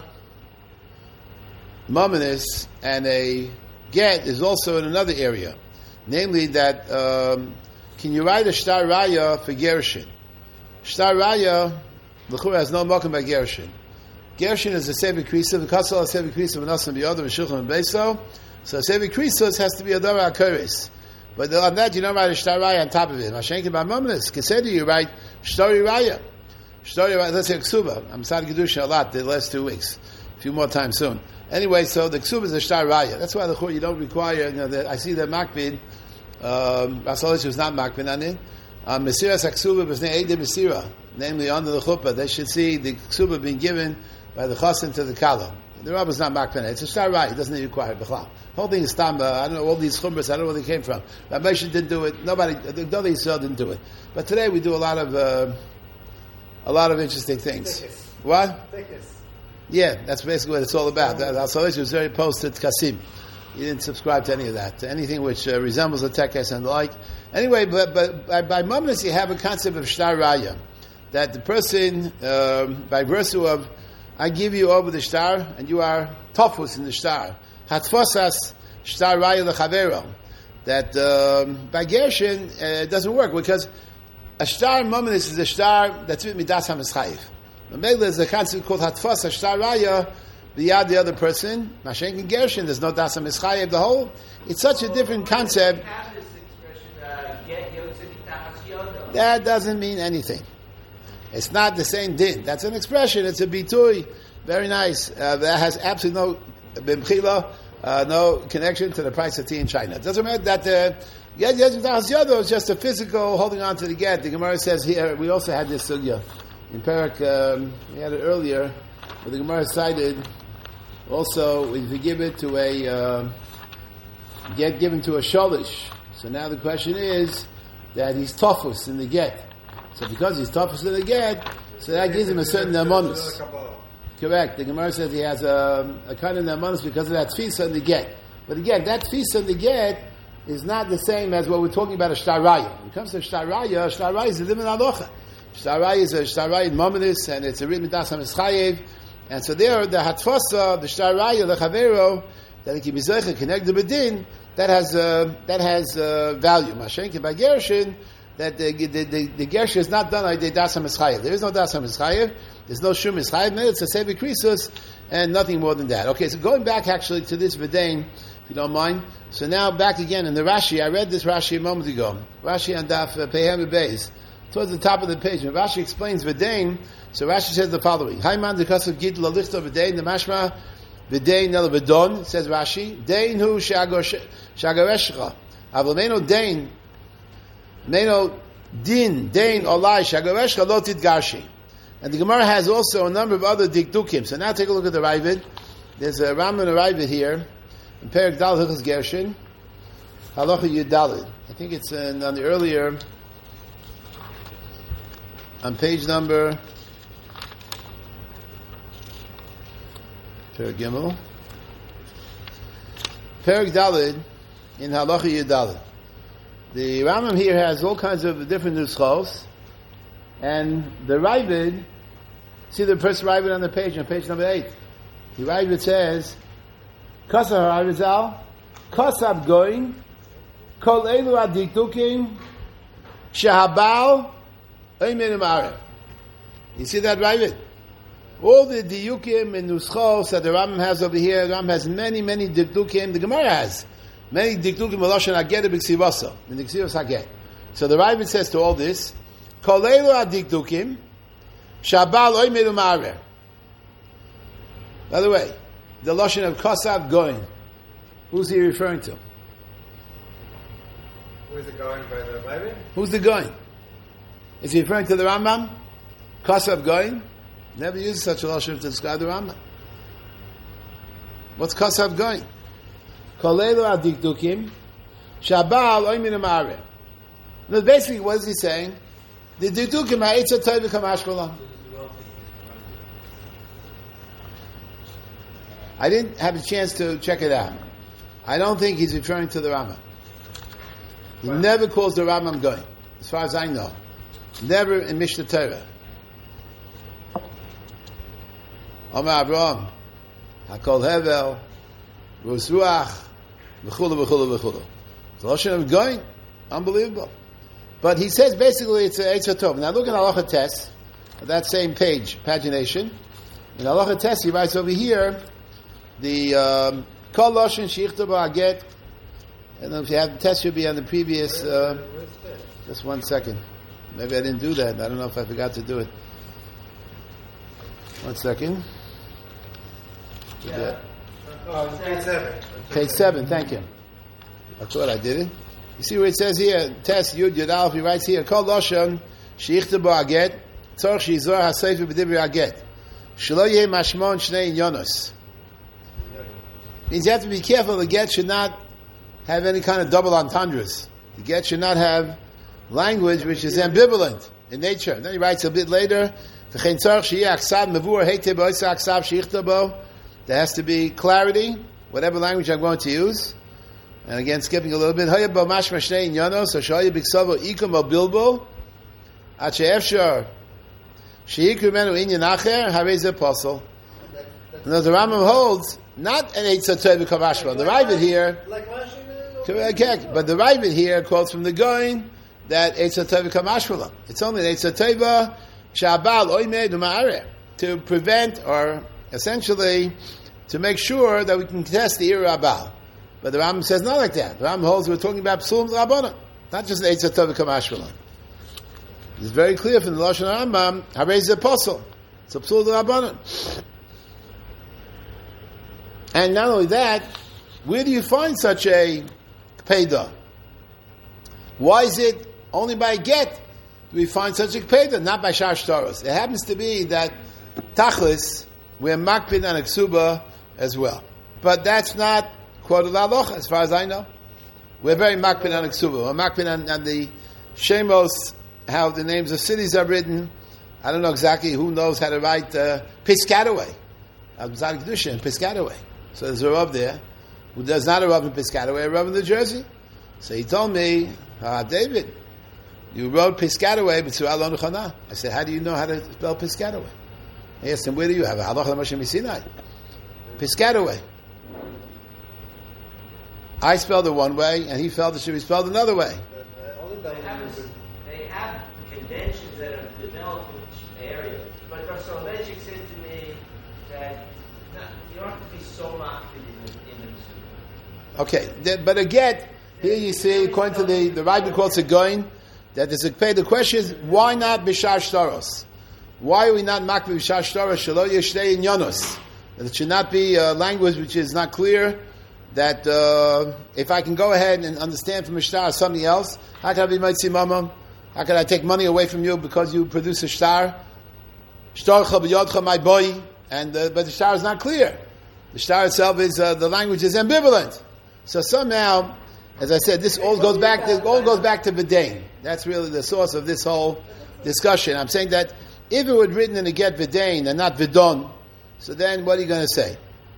mominus, and a get is also in another area. Namely that, um, can you write a shtar raya for Gershon? Shtar raya, l'chura has no mokum by Gershon. Gershon is a sevi krisa, the kasal is sevi krisa, v'nasan b'yodam, v'shulchan and beso. So sevi krisas has to be a dara akaris. But on that, you don't write a shtar raya on top of it. Mashenkin by mominus, kesedi, you write shtari raya. Shtari raya, let's say ksuba. I'm starting Kedushin a lot the last two weeks. A few more times soon. Anyway, so the ksuba is a shtar raya. That's why the chur you don't require. You know, the, I see the makbid. Um, Rasolish was not makbid on it. Um, Mesiras ksuba was named Eideh Mesira, namely under the chuppah. They should see the ksuba being given by the chassan to the kala. The Rabbah is not makbid. It's a shtar raya. It doesn't require it. The whole thing is tam. Uh, I don't know all these chumras. I don't know where they came from. Rabbi Moshe didn't do it. Nobody. The Gdolei Yisrael didn't do it. But today we do a lot of uh, a lot of interesting things. Thickness. What? Thickness. Yeah, that's basically what it's all about. Al Salish was very opposed to Kasim. He didn't subscribe to any of that, to anything which uh, resembles a tekes and the like. Anyway, but, but by, by moments you have a concept of shtar raya, that the person, um, by virtue of, I give you over the shtar, and you are tofus in the shtar. Hatfosas shtar raya lechavero. That um, by Gershon, uh, it doesn't work, because a shtar moment is a shtar that's with midas ha-mischayiv. Megla is a concept called hatfas, a shtar raya, the yad the other person. Mashenk and Gershon, there's no dasa mischayev. The whole, it's such a different concept. That doesn't mean anything. It's not the same din. That's an expression. It's a bitui. Very nice. Uh, that has absolutely no bimchila, uh, no connection to the price of tea in China. It doesn't matter that uh, yad yad is just a physical holding on to the get. The Gemara says here. We also had this sugya. In Perak, um, we had it earlier, where the Gemara cited also if you give it to a uh, get given to a sholish. So now the question is that he's toughest in the get. So because he's toughest in the get, so that gives him a certain amonus. Correct. The Gemara says he has a, a kind of amonus because of that tfisa in the get. But again, that tfisa in the get is not the same as what we're talking about a shtar raya. When it comes to shtar raya, shtar raya is a limit alocha. Shtarai is a shtarai in Mominus, and it's a written midas ha-mischayev. And so there, the hatfasa, the shtarai, the chavero, that it can be zeicha, connect the bedin, that has, uh, that has, uh, value. Mashenki by Gershon, that the, the, the, the Gershon is not done like the das ha-mischayev. There is no das ha-mischayev, there's no shum mischayev, it's a sevi krisus, and nothing more than that. Okay, so going back actually to this bedain, if you don't mind. So now back again in the Rashi, I read this Rashi a moment ago. Rashi on Daf uh, Pehem Beis. Towards the top of the page, when Rashi explains V'dein, so Rashi says the following: Hayman dekasav gid lalichto v'dein the mashma v'dein el v'don. Says Rashi, dein hu shagareshcha avomeno dein meno din dein olai shagareshcha lo tidgarshi. And the Gemara has also a number of other dikdukim. So now take a look at the Ravid. There's a Ram and a Ravid here in Perak Dal Hilchos Gershon Halacha Yudalid. I think it's in, on the earlier. On page number Perek Gimel. Perek Daled in Halacha Yudaled. The Rambam here has all kinds of different nuschos, and the Ravid, see the first Ravid on the page, on page number eight. The Ravid says, Kasar Harizal, Kasab Goin, Kol Elu Adiktukim, Shahabal, Eimenim Areh. You see that Ravid? All the diyukim and nuschos that the Rambam has over here, the Rambam has many, many dikdukim. The Gemara has many dikdukim v'loshen haget b'ksivasa in the ksivas haget. So the Ravid says to all this, kolelu adikdukim shabal oimeru ma'areh. By the way, the loshen of kosav goin, who's he referring to? Who's it going by the Bible? Who's the goin? Is he referring to the Rambam? Kosav goin? Never used such a lashon to describe the Rambam. What's kasav going? Kolelu adikdukim shabal oimin ma'areh. No, basically, what is he saying? The dikdukim ha'etzah tov v'kamashmalam. I didn't have a chance to check it out. I don't think he's referring to the Rambam. He wow. never calls the Rambam going, as far as I know. Never in Mishnah Torah. Omar Avraham, Hakol Hevel, Rus Ruach, v'chulu, v'chulu, v'chulu. The lashon of going, unbelievable. But he says basically it's a Eitzah Tov. Now look at Halacha Tes, that same page, pagination. In Halacha Tes, he writes over here, the um, Kol Lashon Sheichta Ba'aget. I don't know if you have the test, should be on the previous. Uh, just one second. Maybe I didn't do that. I don't know if I forgot to do it. One second. Yeah. Oh, page seven. Page seven, thank you. I thought I did it. You see where it says here, test Yud Yud Aleph, he writes here, Kol Lashon Sheichta Ba'aget, Tzorch Shizor HaSefer B'Divri Aget. Shelo Yeh Mashmon Shnei Inyonos. Means you have to be careful. The get should not have any kind of double entendres. The get should not have language which is ambivalent in nature. And then he writes a bit later, there has to be clarity, whatever language I'm going to use. And again, skipping a little bit, now the Rambam holds not an Eitzah Tov Kavashma. The Ravid here, but the Ravid here quotes from the Goin that Eitzah Tov Kavashma. It's only an Eitzah Tov Shabal Oimed Ma'areh to prevent or essentially to make sure that we can test the Ira Abal. But the Rambam says not like that. The Rambam holds we're talking about Psulim Rabbanan, not just an Eitzah Tov Kavashma. It's very clear from the Lashon Rambam. Harei ze Apostle. It's a Psulim Rabbanan. And not only that, where do you find such a peda? Why is it only by get do we find such a peda, not by shar shtaros? It happens to be that tachlis, we're makpid on a ksuba as well. But that's not quoted halacha, as far as I know. We're very makpid on a ksuba. We're makpid on, on the shemos, how the names of cities are written. I don't know exactly who knows how to write uh, Piscataway. Al-B'zad Kedusha in Piscataway. So there's a Rav there who does not a Rav in Piscataway, a Rav in New Jersey. So he told me, ah, David, you wrote Piscataway, but Tzura Lo Nechana. I said, how do you know how to spell Piscataway? I asked him, where do you have it? Halacha Moshe Misinai. Piscataway. I spelled it one way, and he felt it should be spelled another way. They have, they have conventions that are developed in each area. But Rav Soloveitchik said to me that not, you don't have to be so locked in the, in the Okay, the, but again, here you see, according to the, the Rabbi calls it going, that there's a pay. The question is, why not Bishar Shtaros? Why are we not Makbi Bishar Shtaros? Shelo Yeshtei in Yonos. That it should not be a language which is not clear. That uh, if I can go ahead and understand from a shtar something else, how can I be Mitzi Mama? How can I take money away from you because you produce a shtar? Shtarcha b'yodcha, my boy. And uh, but the shtar is not clear. The shtar itself is uh, the language is ambivalent. So somehow, as I said, this all goes back. This all goes back to Vidain. That's really the source of this whole discussion. I'm saying that if it were written in a get Vidain and not Vidon, so then what are you going to say?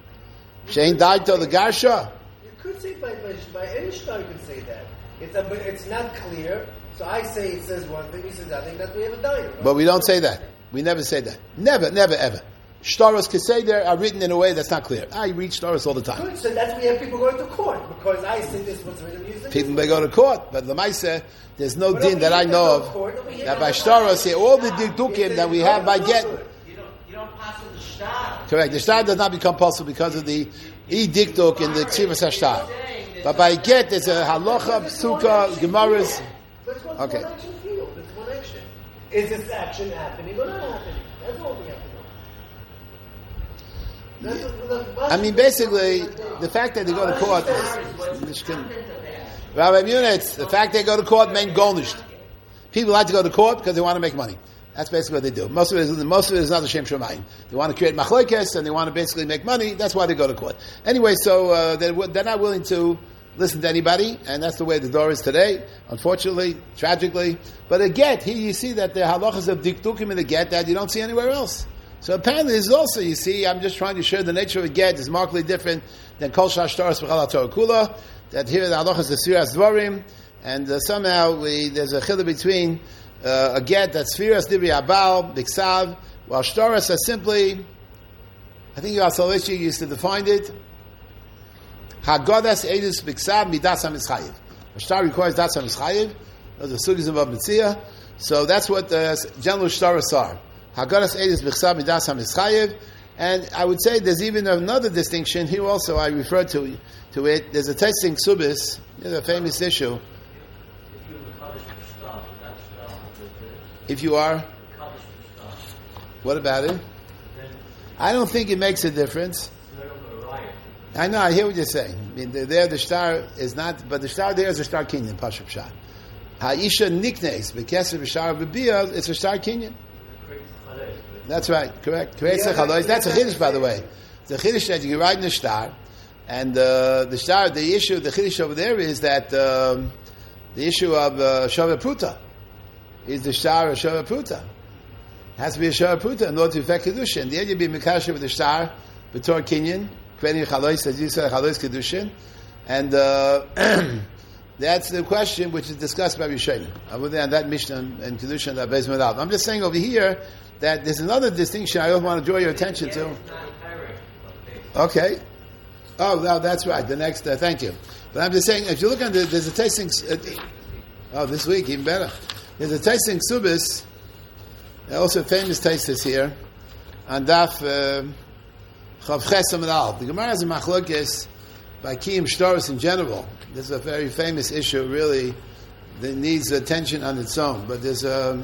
Shein Daito the Garsha. You could say by, by, by any shtar you can say that. It's a, but it's not clear. So I say it says one thing, he says I think that we have a diner. But we don't say that. We never say that. Never, never, ever. Shtaros Keseder are written in a way that's not clear. I read shtaros all the time. Good, so that's why we have people going to court, because I say this was written using People may go to court, but Lamaisa, there's no But din over that I here know they of go to court, over here that they by go to shtaros court. all the dikdukim that we have by get. You don't, you don't pass on the shtar. Correct. The shtar does not become possible because of the e dikduk in the tzivas hashtar. But by get, there's a halacha, psuka, gemaras. Let's go to Okay. one action field. It's one action. Is this action happening or not happening? That's all we have to know. That's what the- I mean, basically, the fact that they go to court is Rabbi Munitz, the fact they go to court means golnish. People like to go to court because they want to make money. That's basically what they do. Most of it is, most of it is not a shem shemayim. They want to create machlokes and they want to basically make money. That's why they go to court. Anyway, so uh, they're, they're not willing to listen to anybody, and that's the way the door is today. Unfortunately, tragically, but a get here you see that the halachas of dikdukim in the get that you don't see anywhere else. So apparently, this is also you see. I'm just trying to show the nature of a get is markedly different than kol shashtaras v'chal Torah kula. That here the halachas is sfiras dvarim, and uh, somehow we, there's a chiluk between uh, a get that's sfiras divri abal biksav, while shtaras are simply. I think Yosef Soloveitchik used to define it. Haggadas edus biksav midas hamischayiv. A shtar requires das hamischayiv. Those are sugis of Mitzia. So that's what the general shtaras are. Haggadas edus biksav midas hamischayiv. And I would say there's even another distinction here. Also, I referred to to it. There's a testing subis. There's a famous issue. If you were Kaddish B'Shtar, that Shtar would be If you are, Kaddish B'Shtar, what about it? then I don't think it makes a difference. it's no longer a riot. I know. I hear what you're saying. I mean, the- there the star is not, but the star there is a star kinyan. Pashup shah. Ha'isha niknes b'keser b'shar v'biyah. It's a star kinyan. It creates a Chalesh, but That's right. Correct. Creates Yeah, a chalois. That's a yeah, chiddush, by the way. The chiddush that you can ride in the star, and uh, the star. The issue, the chiddush over there is that um, the issue of uh, Shavah Pruta is the star of Shavah Pruta. It has to be a Shavah Pruta in order to affect kedushin. The idea be mikasher with the star, b'tor kinyan, creating a chalois as you said, chalois kedushin, and uh, that's the question which is discussed by Rishonim. Over there on that Mishnah and kedushin that Beis Medav. I'm just saying over here that there's another distinction I also want to draw your attention to. It's not inherent. Okay. Okay. Oh, no, that's right. The next, uh, thank you. But I'm just saying, if you look on the, there's a tasting, uh, oh, this week, even better. There's a tasting subis, also famous tasters here, on Daf Chav Chesam and Al. The Gemara has a machlokes by Kiyim Shtaros in general. This is a very famous issue, really, that needs attention on its own. But there's a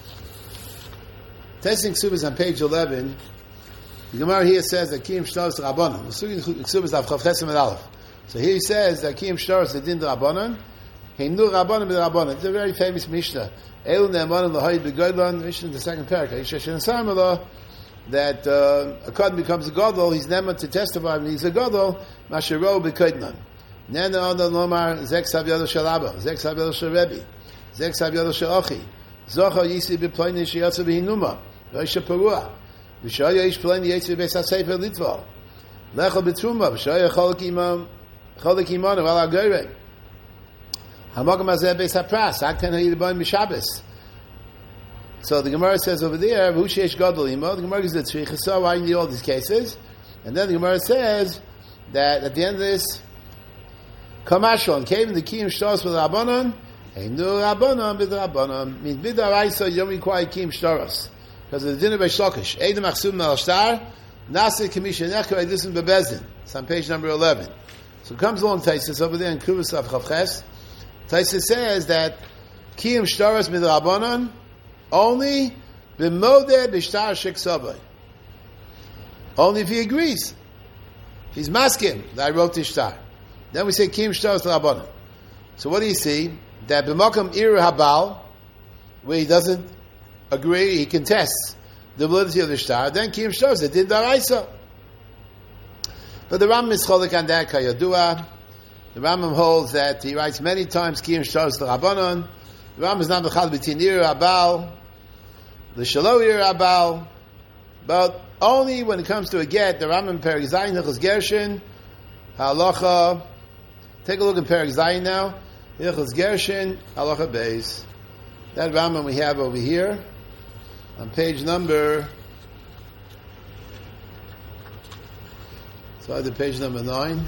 tasting subis on page eleven. The Gemara here says that Kiyim Shtaros Rabbanon. The subis of Chav Chesam and Aleph. So here he says that Kiyim Shtaros the din Rabbanon. Heinu Rabbanon b'Rabbanon. It's a very famous Mishnah. Elu ne'emanon l'hayid b'Goydlan. Mishnah in the second parak. Yisha she'nesarmelo. That uh, a Kohen becomes a Gadol, he's never to testify when he's a Gadol, Mashiro b'Koydlan. Nena Adon Lomar, Zek Sav Yado Shel Abba, Zek Sav Yado Shel Rebbe, Zek Sav Yado Shel Ochi, Zocha Yisi b'Ploini Sheyatza b'Hinuma, Roisha Perua, V'Shaya Ish Ploini Yetzi b'Beis HaSefer Litval, Lechel b'Truma, V'Shaya Cholek Imam, Cholek Imanu, Val HaGoyrei, Hamagam Hazeh Beis HaPras, Akten Ha'yid B'Oim B'Shabbos. So the Gemara says over there, "Who sheish gadol imo?" The Gemara gives the tzrichasa. Why you need all these cases? And then the Gemara says that at the end of this, kamashon came in the kiyum shtaros with rabbanon. Hey, no rabbanon bid rabbanon means bid araisa. You don't require kiyum shtaros because of the dinner by shlokish. Eidem achsum al shtar nasa kamisha necha edison bebezdin. It's on page number eleven. So it comes along Taisus over there in Kruvas of Chavches. Taisus says that kiyum shtaros bid rabbanon. Only b'modeh b'shtar sheksavai. Only if he agrees. If he's maskim that I wrote the shtar. Then we say kiyum shtar is l'rabbanan. So what do you see? That b'makam iru habal, where he doesn't agree, he contests the validity of the shtar. Then kiyum shtar is a din daraisa. But the Rambam is cholik on that kayadua. The Rambam holds that he writes many times kiyum shtar is l'rabbanan. The Rambam is not b'chad b'tin iru habal. The Shaloir Abal, but only when it comes to a get, the Rambam Perik Zayin Hilchos Gershon Halacha. Take a look at Perek Zayin now. Hilchos Gershon, Halacha Beis. That Rambam we have over here on page number. So the page number nine.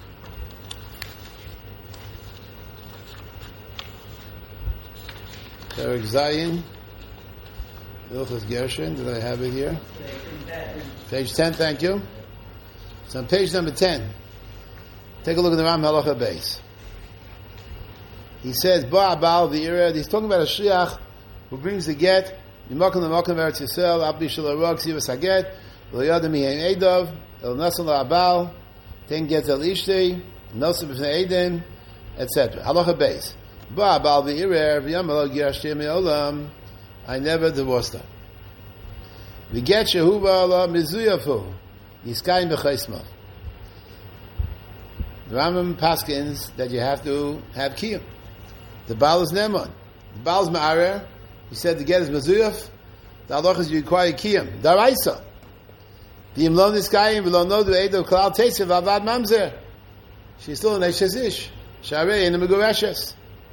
Perek Zayin, Hilchos Gershon. Did I have it here? Page ten. Thank you. It's on page number ten. Take a look at the Ram Halacha Beis. He says, Ba'abal v'ira. He's talking about a shliach who brings the get. Yimakam l'makam v'eretz Yisrael. Abdi shalarog sivas haget. Lo yadam yihen edav. El nasan la'abal. Ten get el ishti. Nasan b'fnei eden. et cetera. Halacha Beis. Ba'abal v'ira. V'yamal girashti me'olam. I never divorced her. V'get shehuva ala mizuyafu. Yiskayim b'chaisma. The Rambam paskins that you have to have kiyum. The Baal is Neman. The Baal is Ma'arer. He said the get is Mezuyaf. The halach is you require kiyum. Daraisa. The Imlon is Kayim. V'lo nodu eido klal teisiv avad mamzer. She's still an Eshes Ish. Sharei in the Megureshes.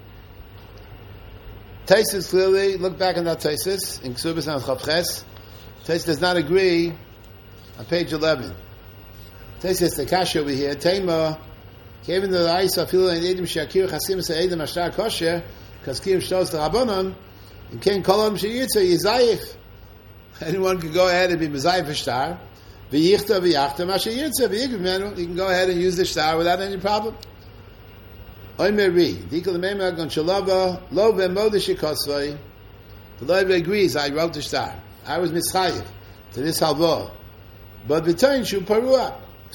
Taisis clearly, look back on that Taisis, in Ksubis and Chavches. Taisis does not agree on page eleven. Taisis, the Kasha over here, Taima, given the Raisa, Filu and Edim Shakir, Chasim, Edim, Ashtar, Kosher, because Kiyum shows the Rabbanon, and Ken Kolam Shiyitza, Yizayif. Anyone can go ahead and be Mezayif Ashtar, V'yichta, V'yachta, Mashiyitza, V'yikv, you can go ahead and use the Shtar without any problem. Oimer Ri, Dikal Mema Gon Shalava, Lo V'modish Yikosvai, the Lord agrees, I wrote the Shtar. I was Mitzchayiv to this halva. But V'toin Shu Parua,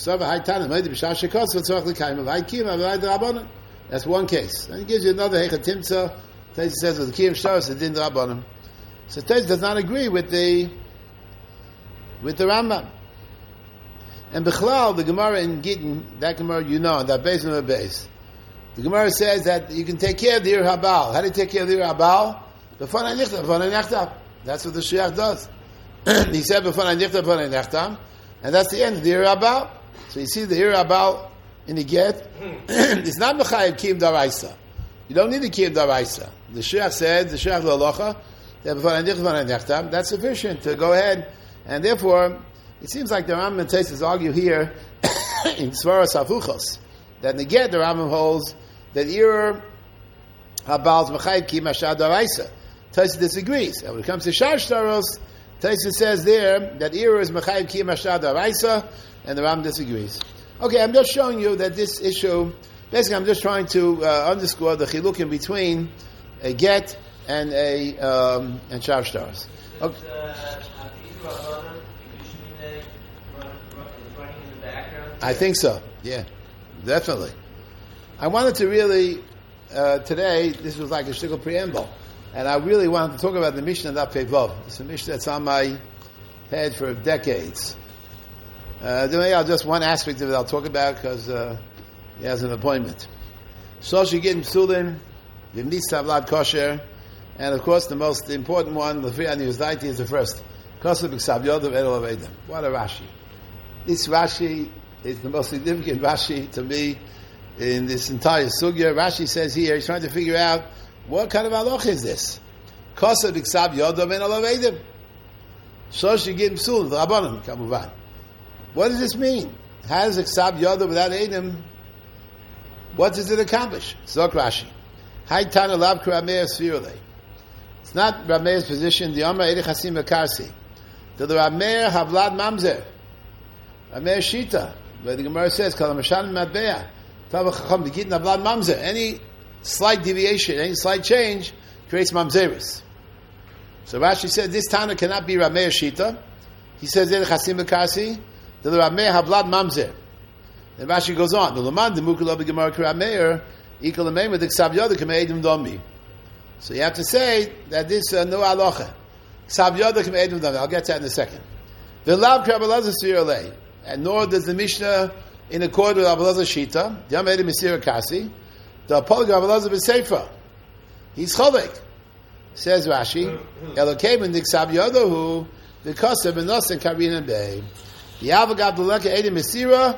that's one case. And he gives you another Hechatimtza. Taiz says with the Kiyam Shtaros it didn't Rabbanim. So Taiz does not agree with the with the Rambam. And Bechlal, the Gemara in Gittin, that Gemara you know, that base on the base. The Gemara says that you can take care of the Ir Habal. How do you take care of the Ir Habal? B'fanei Nichtav, B'fanei Nechtav. That's what the Shiach does. He said B'fanei Nichtav, B'fanei Nechtav. And that's the end of the Ir Habal. So you see the Ir Habal in the get. It's not Mechayev Kiyum Daraisa. You don't need the Kiyum Daraisa. The Shiach said, the Shiach L'Alocha, that's sufficient to go ahead. And therefore, it seems like the Rambam and Taisus argue here in Svaras Hafuchos that in the get the Rambam holds that Ir Habal is Mechayev Kiyum Ashar Daraisa. Taisus disagrees. And when it comes to Shar Shtaros, Taisus says there that Ir is Mechayev Kiyum Ashar Daraisa, and the Ram disagrees. Okay, I'm just showing you that this issue, basically I'm just trying to uh, underscore the chilukim between a get and a um, and Shar Shtaros. Okay. I think so, yeah, definitely. I wanted to really, uh, today, this was like a shtickle preamble, and I really wanted to talk about the Mishnah Daf Pei Vav. It's a Mishnah that's on my head for decades. Uh, then I'll just one aspect of it I'll talk about because uh, he has an appointment. Shlosh Yigim Psulim, V'mis Tavlad Kosher, and of course the most important one, L'fri Aniyuzdaiti, is the first. Kosher B'Ksav Yodav Edel Avedim. What a Rashi! This Rashi is the most significant Rashi to me in this entire sugya. Rashi says here he's trying to figure out what kind of halach is this. Kosher B'Ksav Yodav Edel Avedim. Shlosh Yigim Psulim, the Rabbanim, Kamuvan. What does this mean? How does Iksav Yoda without Edom? What does it accomplish? Zok Rashi. Haitana Lav K'Rameir Svirule. It's not Rameir's position. The Amar Edi Chasim V'Karsi. The Rameir Havlad Mamzer. Rameir Shita. Where the Gemara says, Kalam Hashan Matbeya. Tav Chacham V'Git Havlad Mamzer. Any slight deviation, any slight change creates Mamzeris. So Rashi said this Tana cannot be Rameir Shita. He says Edi Chasim V'Karsi. The Rameir Havlad Mamzer. Then Rashi goes on. The Laman the Mukul of the Gemara K'Rameir equal the Meimer the Ksav Yoda K'Meidim Domi. So you have to say that this uh, no alocha. Ksav Yoda K'Meidim Domi. I'll get to that in a second. The Lav K'Rabbalazar Svirulei, and nor does the Mishnah in accord with Rabbalazar Shita. Yam Edim Misira Kasi. The Apolog Rabbalazar B'Seifra. He's Cholek. Says Rashi. Elokeim the Ksav Yoda who the Kosev Benos and Karina Bay. Yavagad Luleka Edim Misira.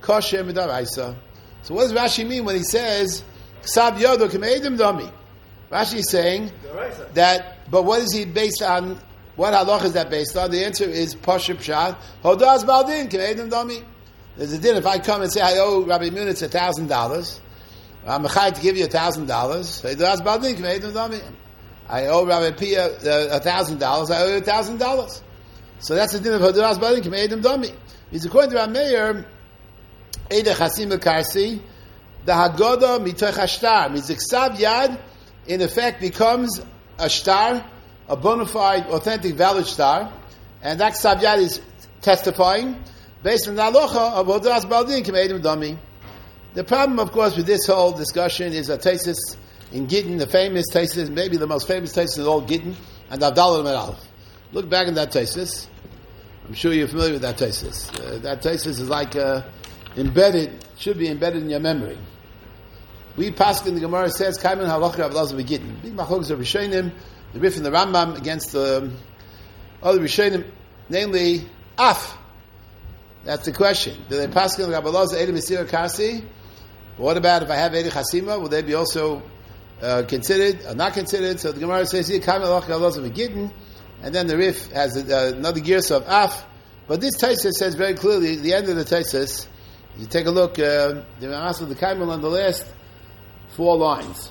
kosher midaraisa. So what does Rashi mean when he says ksav yodo k'me'edim dami? Rashi is saying that, but what is he based on? What halach is that based on? The answer is Pashup Pshat. Hodas Baldin, K'me'edim Dami. There's a din. If I come and say, I owe Rabbi Munitz a thousand dollars, I'm achayt to give you a thousand dollars. Hodas Baldin, K'me'edim Dami. I owe Rabbi Pia a thousand dollars, I owe you a thousand dollars. So that's the din of Hodas Baldin, K'me'edim Dami. It's according to Rameir, Eide Chasim Karsi, the Hagoda Mitoch Hashtar, means the Ksav Yad, in effect, becomes a shtar, a bona fide, authentic, valid shtar, and that Ksav Yad is testifying based on the halacha of Hodas Baldin K'me'edim Dami. The problem, of course, with this whole discussion is a tesis in Gittin, the famous tesis, maybe the most famous tesis in all Gittin, and Avdallah Med Aleph. Look back in that tesis. I'm sure you're familiar with that tesis. Uh, that tesis is like uh, embedded, should be embedded in your memory. We Pasuk in the Gemara says, Kaiman halacha of Lazar Gittin. Big machlokas of Rishonim, the Rif and the Rambam against the um, other Rishonim, namely Af. That's the question. Do they Pasuk in the Rabbi Lazar Edim Mesira Kasi? What about if I have Edim Chasima? Will they be also uh, considered or not considered? So the Gemara says here, Kaiman halacha of Lazar Gittin, and then the Rif has uh, another gears of Af. But this tesis says very clearly, the end of the tesis, you take a look, uh, the Maaseh the Kaiman on the last four lines.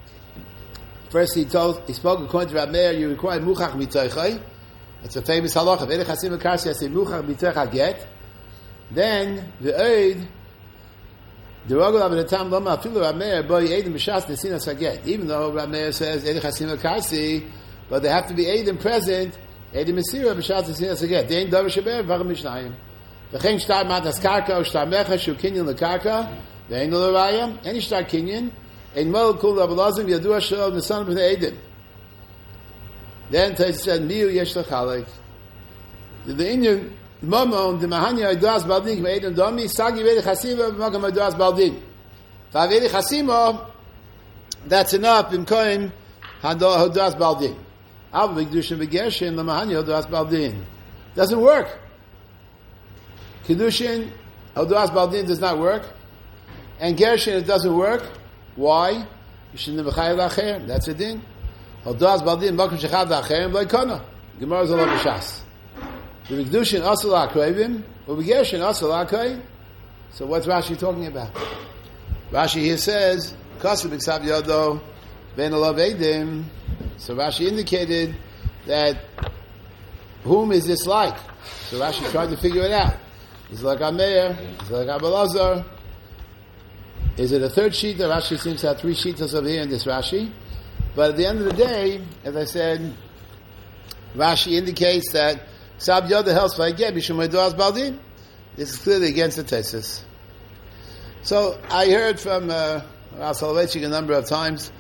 First, he told, he spoke according to Rav Meir, you require muchach mitochai. It's a famous halacha. V'edei chasim v'karsi, I say muchach mitochai get. Then the oid, the rogel of the tam lama afilu Rav Meir boi eidim b'shas nesinas haget. Even though Rav Meir says v'edei chasim v'karsi, but they have to be eidim present. Eidim mesira b'shas nesinas haget. Dein davar sheber v'achim mishnayim. V'chein shtar matas karka or shtar mecha shu kinyan lekarka. Ve'ein lo raya. Any shtar kinyan. In Mol Kul Abelazim Yadua Shel the son of the Edim. Then Tais said, Miu Yesh Lachalek. The Indian Momon, the Mahanya Aduas Baldin, Edim Domi, Sagi Vedi Chasima, Magam Aduas Baldin. Vavedi Chasima, that's enough in Koim Haduas Baldin. Al Vigdushin Begershin, the Mahanya Aduas Baldin. Doesn't work. Kedushin, Aduas Baldin does not work. And Gershin, it doesn't work. Why? That's a din. Hodas Baldin Makom Shechav V'Acherim Loikona. Gemara is all over Shas. The Mikdushin Asal HaKroivim, U'Begershin Asal HaKroivim. So what's Rashi talking about? Rashi here says, Kasu B'Ksav Yodo Ben Alav Eidim. So Rashi indicated that whom is this like? So Rashi tried to figure it out. Is it like Ameir? Is it like Abelazar? Is it a third sheet? That Rashi seems to have three sheets over here in this Rashi. But at the end of the day, as I said, Rashi indicates that Sab Yoda helps by get Bishum Edoaz Baldin. This is clearly against the thesis. So I heard from uh, Rav Soloveitchik a number of times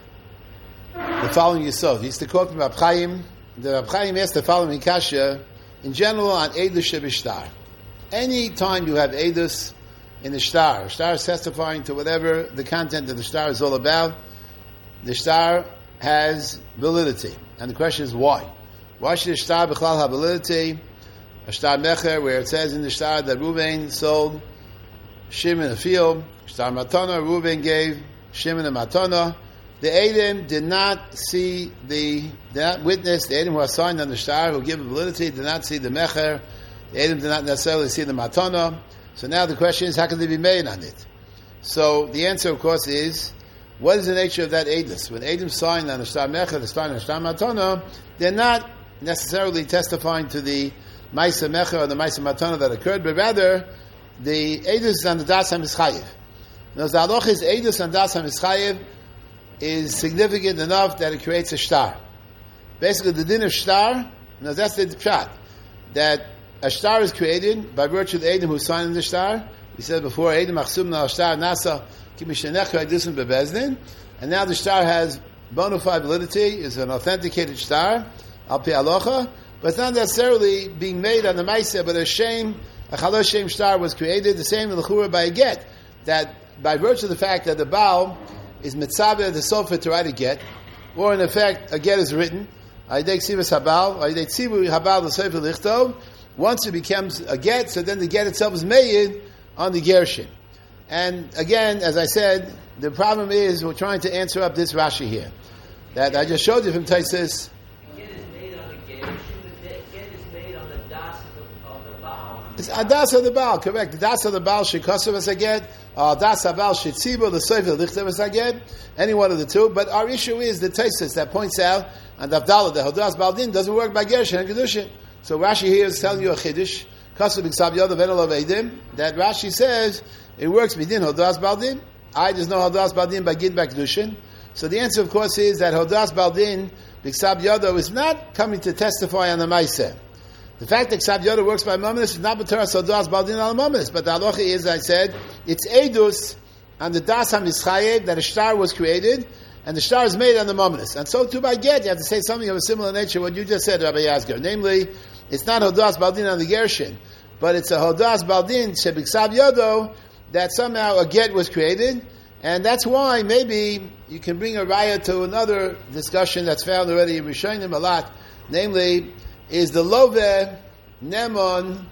the following Yisod. He used to quote from Rab Chaim. The Rab Chaim asked the following Kasha in general on Eidus Shebishtar. Any time you have Eidus in the shtar, shtar is testifying to whatever the content of the shtar is all about. The shtar has validity, and the question is why? Why should a shtar b'chlal have validity? A shtar mecher, where it says in the shtar that Reuven sold Shimon a field, shtar matana, Reuven gave Shimon a matana. The Edom did not see the, did not witness the Edom who are signed on the shtar, who give validity, did not see the mecher. The Edom did not necessarily see the matana. So now the question is, how can they be made on it? So the answer, of course, is, what is the nature of that Edus? When Edom signed on the Shtar Mecha, the Shtar and the Shtar Matana, they're not necessarily testifying to the Maisa Mecha or the Maisa Matana that occurred, but rather the Edus on the Das HaMischayev. Now, the Aloch is Edus on Das HaMischayev is significant enough that it creates a Shtar. Basically, the din of Shtar, now that's the pshat, that a shtar is created by virtue of the Edom who signed in the shtar. We said before, Edom achsum na shtar nasa kimishanecha edisun bebezdin, and now the shtar has bona fide validity, is an authenticated shtar, al pi alocha, but it's not necessarily being made on the ma'aseh, but a shame, a chalosh shem shtar was created, the same in the chura by a get, that by virtue of the fact that the Baal is mitzabeh the sofer to write a get, or in effect, a get is written, ayidei ksivas habal, ayidei tzivu habal the sofer lichtov. Once it becomes a get, so then the get itself is made on the Gershon. And again, as I said, the problem is we're trying to answer up this Rashi here that I just showed you from Taisus. The get is made on the Gershon. The get is made on the das of the, of the Baal. It's Adas of the Baal, correct. The Das of the Baal shekasav as I get, or Das of Baal shetzibo the Sefer lichtav as I get, any one of the two. But our issue is the Taisus that points out and the Avdallah, the Hodas Baldin doesn't work by Gershon and Kedushin. So Rashi here is telling you a Chiddush, Kasav B'Ksav Yodav Enel Eidim, that Rashi says it works B'din Hodas Baldin. I there's no Hodas Baldin by Gid by Kedushin. So the answer, of course, is that Hodas Baldin B'Ksav Yodav is not coming to testify on the Maaseh. The fact that Ksav Yodav works by Mamonis is not B'Torah Hodas Baldin al Mamonis, but the halacha is, I said, it's Eidus on the Das HaMischayev that a star was created. And the star is made on the Mamonis. And so too by get, you have to say something of a similar nature what you just said, Rabbi Yazgar. Namely, it's not Hodas Baldin on the Gershon, but it's a Hodas Baldin Shebiksav Yodo that somehow a get was created. And that's why maybe you can bring a raya to another discussion that's found already in Rishonim a lot. Namely, is the Love Nemon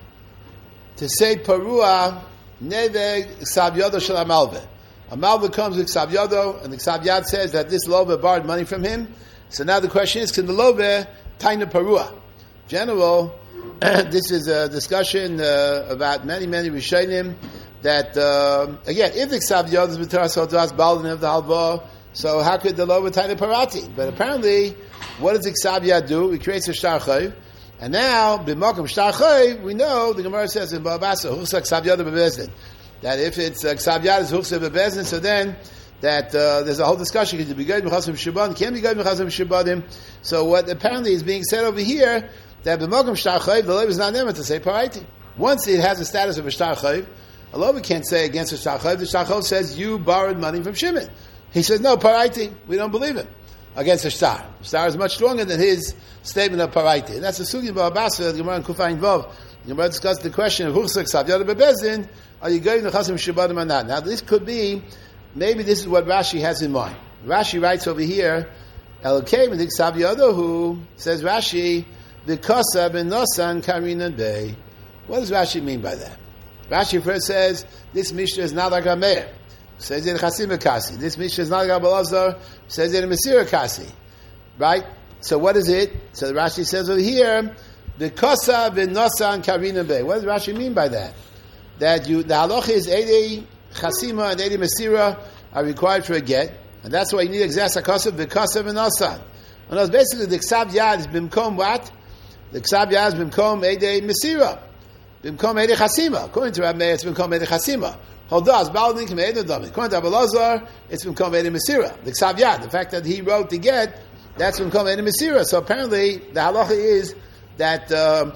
to say Parua Neveg Ksav Yodo Shel Amalveh. A Malva comes with Ksav Yodo, and the Ksav Yad says that this Love borrowed money from him. So now the question is, can the Love Taina Parua? General, this is a discussion uh, about many, many Rishonim that, uh, again, if the Ksav Yodo is B'Torah Sodas Baldin of the Halva, so how could the Love Taina Parati? But apparently, what does the Ksav Yad do? He creates a Shtar Chayv, and now, B'Mokum Shtar Chayv, we know, the Gemara says in Ba'abasa, Husa Ksav Yodo B'Bezdin, that if it's uh, Ksav Yad is Huchse B'Bezdin, so then that uh, there's a whole discussion. Can it be good Mechasim Shabbatim? Can be good Mechasim Shabbatim? So what apparently is being said over here that B'Mokum Shtar Chayv, the Lev is not never to say Paraiti. Once it has the status of a Shtar Chayv, a Lev can't say against a Shtar Chayv. The Shtar Chayv says you borrowed money from Shimon. He says no Paraiti. We don't believe him against a Shtar. Shtar is much stronger than his statement of Paraiti. And that's the Sugi Ba'abasa, the Gemara in Kufayin Vov. The Gemara discussed the question of Huchse Ksav Yodo B'Bezdin. Are you going to Chasim Shabbatim or not? Now this could be, maybe this is what Rashi has in mind. Rashi writes over here, Elokei Medik Ksav Yodo, who says Rashi, V'kosa b'nosan karinan bey. What does Rashi mean by that? Rashi first says, this Mishnah is not like a Meir. Says it in Chasim Kasi. This Mishnah is not like a Balazar. Says it in Mesira Kasi. Right? So what is it? So Rashi says over here, V'kosa b'nosan karinan bey. What does Rashi mean by that? That you, the halacha is Eidei Chasima and Eidei Mesira are required for a get, and that's why you need Exas HaKosav B'Kosav and Osan. And that's basically the Ksav Yad is Bimkom what? The Ksav Yad is Bimkom Eidei Mesira. Bimkom Eidei Chasima. According to Rabbi Meir, it's Bimkom Eidei Chasima. Hodas, Baldin, Kim Eidei Dami. According to Rabbi Lazar, it's Bimkom Eidei Mesira. The Ksav Yad, the fact that he wrote the get, that's Bimkom Eidei Mesira. So apparently, the halacha is that, um,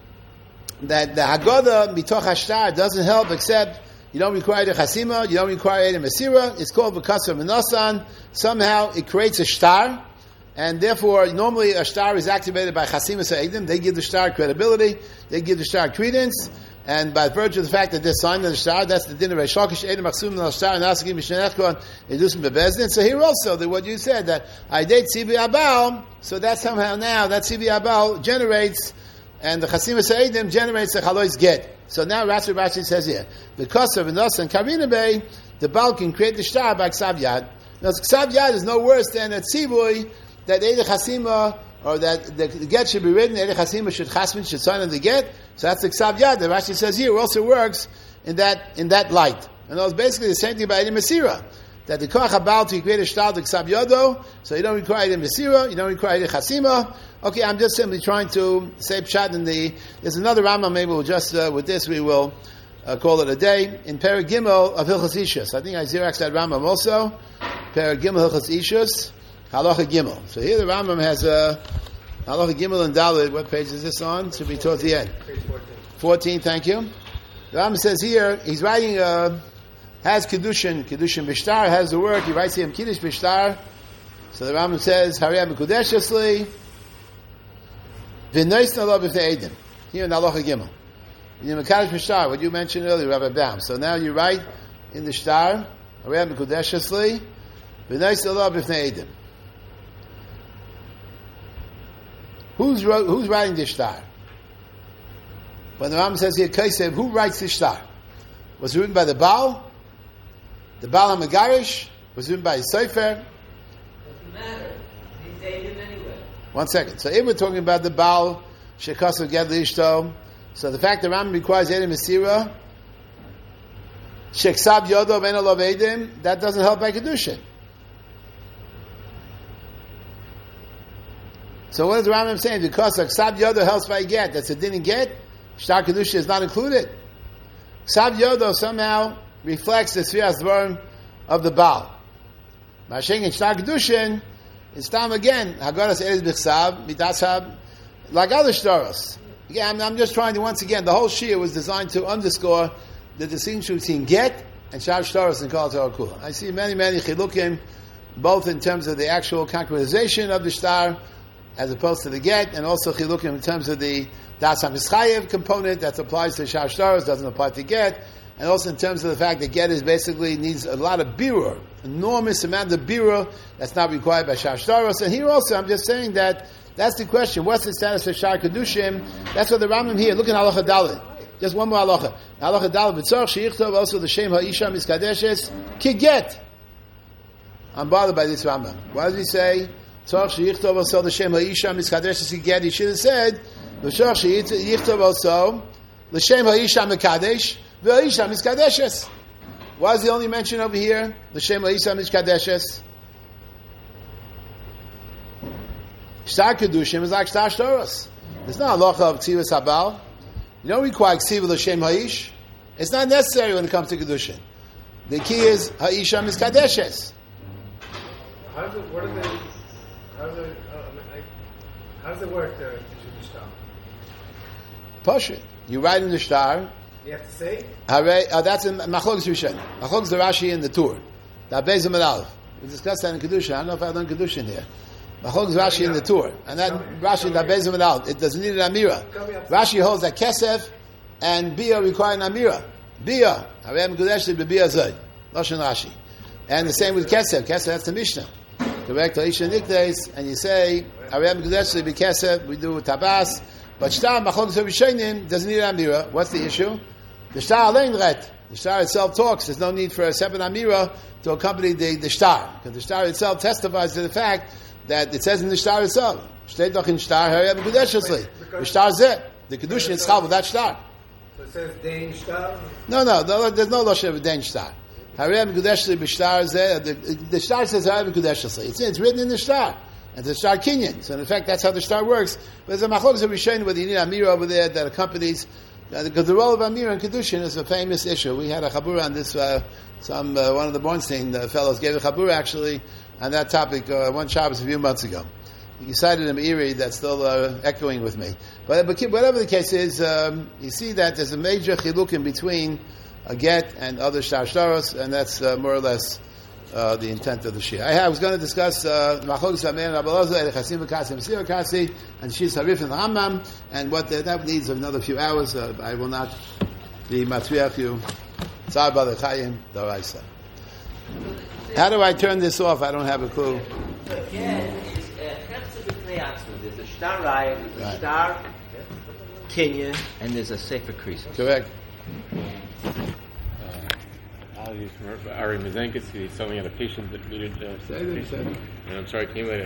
that the Haggadah mitoch hashtar doesn't help except you don't require the chasima, you don't require the mesira. It's called v'kasav v'nosan. Somehow it creates a shtar, and therefore normally a shtar is activated by chasima sa'edim. They give the shtar credibility, they give the shtar credence, and by virtue of the fact that they're signed on the shtar, that's the din of Reish Lakish edim machsum al shtar and asking mishnechkon edusim bebezdin. So here also, the, what you said that I date sibi abal, so that somehow now that sibi abal generates. And the Chasima Sa'edim generates the Chalois get. So now Rashi Rashi says here, because of Enos and Karina Bay, the Baal can create the Shtar by Ksav Yad. Now Ksav Yad is no worse than a Tzivui that Eidei Chasima, or that the, the get should be written, Eidei Chasima should Chasmin, should sign on the get. So that's the Ksav Yad that Rashi says here also works in that in that light. And it was basically the same thing by Eidei Mesira. That the Koach HaBaal to create a Shtar to Ksav Yodo, so you don't require Eidei Mesira, you don't require Eidei Chasima. Okay, I'm just simply trying to say pshat in the. There's another Rambam. Maybe we'll just uh, with this we will uh, call it a day in Perek Gimel of Hilchos Ishus. I think I xeroxed that Rambam also. Perek Gimel Hilchos Ishus, Halacha Gimel. So here the Rambam has a uh, Halacha Gimel and Dalet. What page is this on? Should be towards the end. Page fourteen. Fourteen. Thank you. The Rambam says here he's writing uh, has kedushin kedushin b'shtar has the word. He writes here kiddush b'shtar. So the Rambam says Hariyah Mekudesh Yisli. V'nois nalav b'fnei Eidim. Here in Halacha Gimel. In the Mekadosh B'shtar, what you mentioned earlier, Rabbi Baum. So now you write in the Shtar, Hariyah Mekudesh Yisli, v'nois nalav b'fnei Eidim. Who's wrote, who's writing the Shtar? When the Rambam says here, Kaisev, who writes the Shtar? was written by the Baal. The Baal HaMegarish was written by Sefer. Doesn't matter. He's dated anyway. One second. So if we're talking about the Baal Shekasav Ged L'Ishto, so the fact that Rambam requires Edom Mesira, Sheksab Yodo Ben Olav Edim, that doesn't help by Kedushin. So what is the Rambam saying? Because Ksab Yodo helps by get, that's a didn't get, Shtar Kedushin is not included. Ksab Yodo somehow reflects the Sfiras Dvarim of the Baal. Mashing and Shtar Kedushin, it's time again, Hagaras Eres B'Chsav, Midasab, like other Shtaros. Again, I'm, I'm just trying to, once again, the whole Shia was designed to underscore the distinction between get and Shav Shtaros and Kol Torah Kula. I see many, many Chilukim, both in terms of the actual concretization of the Shtar, as opposed to the get, and also Chilukim in terms of the Das HaMischayev component that applies to Shav Shtaros, doesn't apply to get, and also in terms of the fact that get is basically needs a lot of birur, enormous amount of birur that's not required by Shav Shtaros. And here also, I'm just saying that that's the question. What's the status of Shar Kedushim? That's what the Rambam here. Look at Halacha Dalet. Just one more Halacha. Halacha Dalet B'tzorch Sheyichtov also the Shem Ha'isha Miskadeshes Ki get. I'm bothered by this Rambam. Why does he say Tzorch Sheyichtov also the Shem Ha'isha Miskadeshes Ki get? He should have said L'Tzorch Sheyichtov also L'Shem Ha'isha Mekadesh V'Ha'isha Miskadeshes. Why is the only mention over here? L'Shem Ha'isha Miskadeshes. Shtar Kedushim is like Shtar Shtaros. It's not a halacha of Tzivas Habal. You don't require Ksiva L'Shem Ha'ish. It's not necessary when it comes to Kedushin. The key is Ha'isha Miskadeshes. How does it, what is it, how does it, uh, like, how does it work, the Tishuv Shtar? Push it. You write in the Shtar. You have to say? Hare, uh, that's in Machlokes Rishon. Machlokes the Rashi in the Tur. The Abezim and Aleph. We discussed that in Kedushin. I don't know if I learned Kedushin here. Machlokes Rashi in the Tur. And that Rashi, the Abezim and Aleph. It doesn't need an Amira. Rashi holds that Kesef and Bia require an Amira. Bia. Hare Mekudesh B'Bia Zod. Lashon Rashi. And the same with Kesef. Kesef, that's the Mishnah. Correct? Ha'isha Nikdes. And you say, Hare Mekudesh B'Kesef. We do Tabas. But Shtar, Machlokes Rishonim, doesn't need an Amira. What's the issue? The Shtar Alein Ret. The Shtar itself talks. There's no need for a separate Amira to accompany the, the Shtar. Because the Shtar itself testifies to the fact that it says in the Shtar itself, Shtei doch in Shtar, Harei Mekudeshesli. The Shtar Zeh. The Kedushin is Chal with that Shtar. So it says Dein Shtar? No, no, no, there's no Loshe of Dein Shtar. Harei Mekudeshesli b'Shtar Zeh. The, the Shtar says Harei Mekudeshesli. It's, it's written in the Shtar. And the Shtar Kinyan. So in effect, that's how the Shtar works. But there's a Machlokes Rishonim whether you need Amira over there that accompanies. Uh, because the role of Amir and Kedushin is a famous issue. We had a Chabura on this, uh, some, uh, one of the Bornstein uh, fellows gave a Chabura actually on that topic, uh, one Shabbos a few months ago. He cited an Erie that's still uh, echoing with me. But, but whatever the case is, um, you see that there's a major chiluk in between a get and other Shtar Shtaros, and that's uh, more or less uh, the intent of the Shia. I, I was going to discuss Machlokes Amir and Rabbi Elazar, Chasim V'Kasi, Mesir V'Kasi, and Shis Harif and the Rambam, and what the, that needs another few hours. Uh, I will not be matriach you. Tzar Balechayim Daraisa. How do I turn this off? I don't have a clue. Again, is Chefzer B'Pnei Atzma. There's a Shtar Raya, there's a Shtar Kinyan, and there's a Sefer Krisos. Correct. Ari Mazenkis, he's selling at a patient that needed uh, Say it, say it. and I'm sorry, I came late.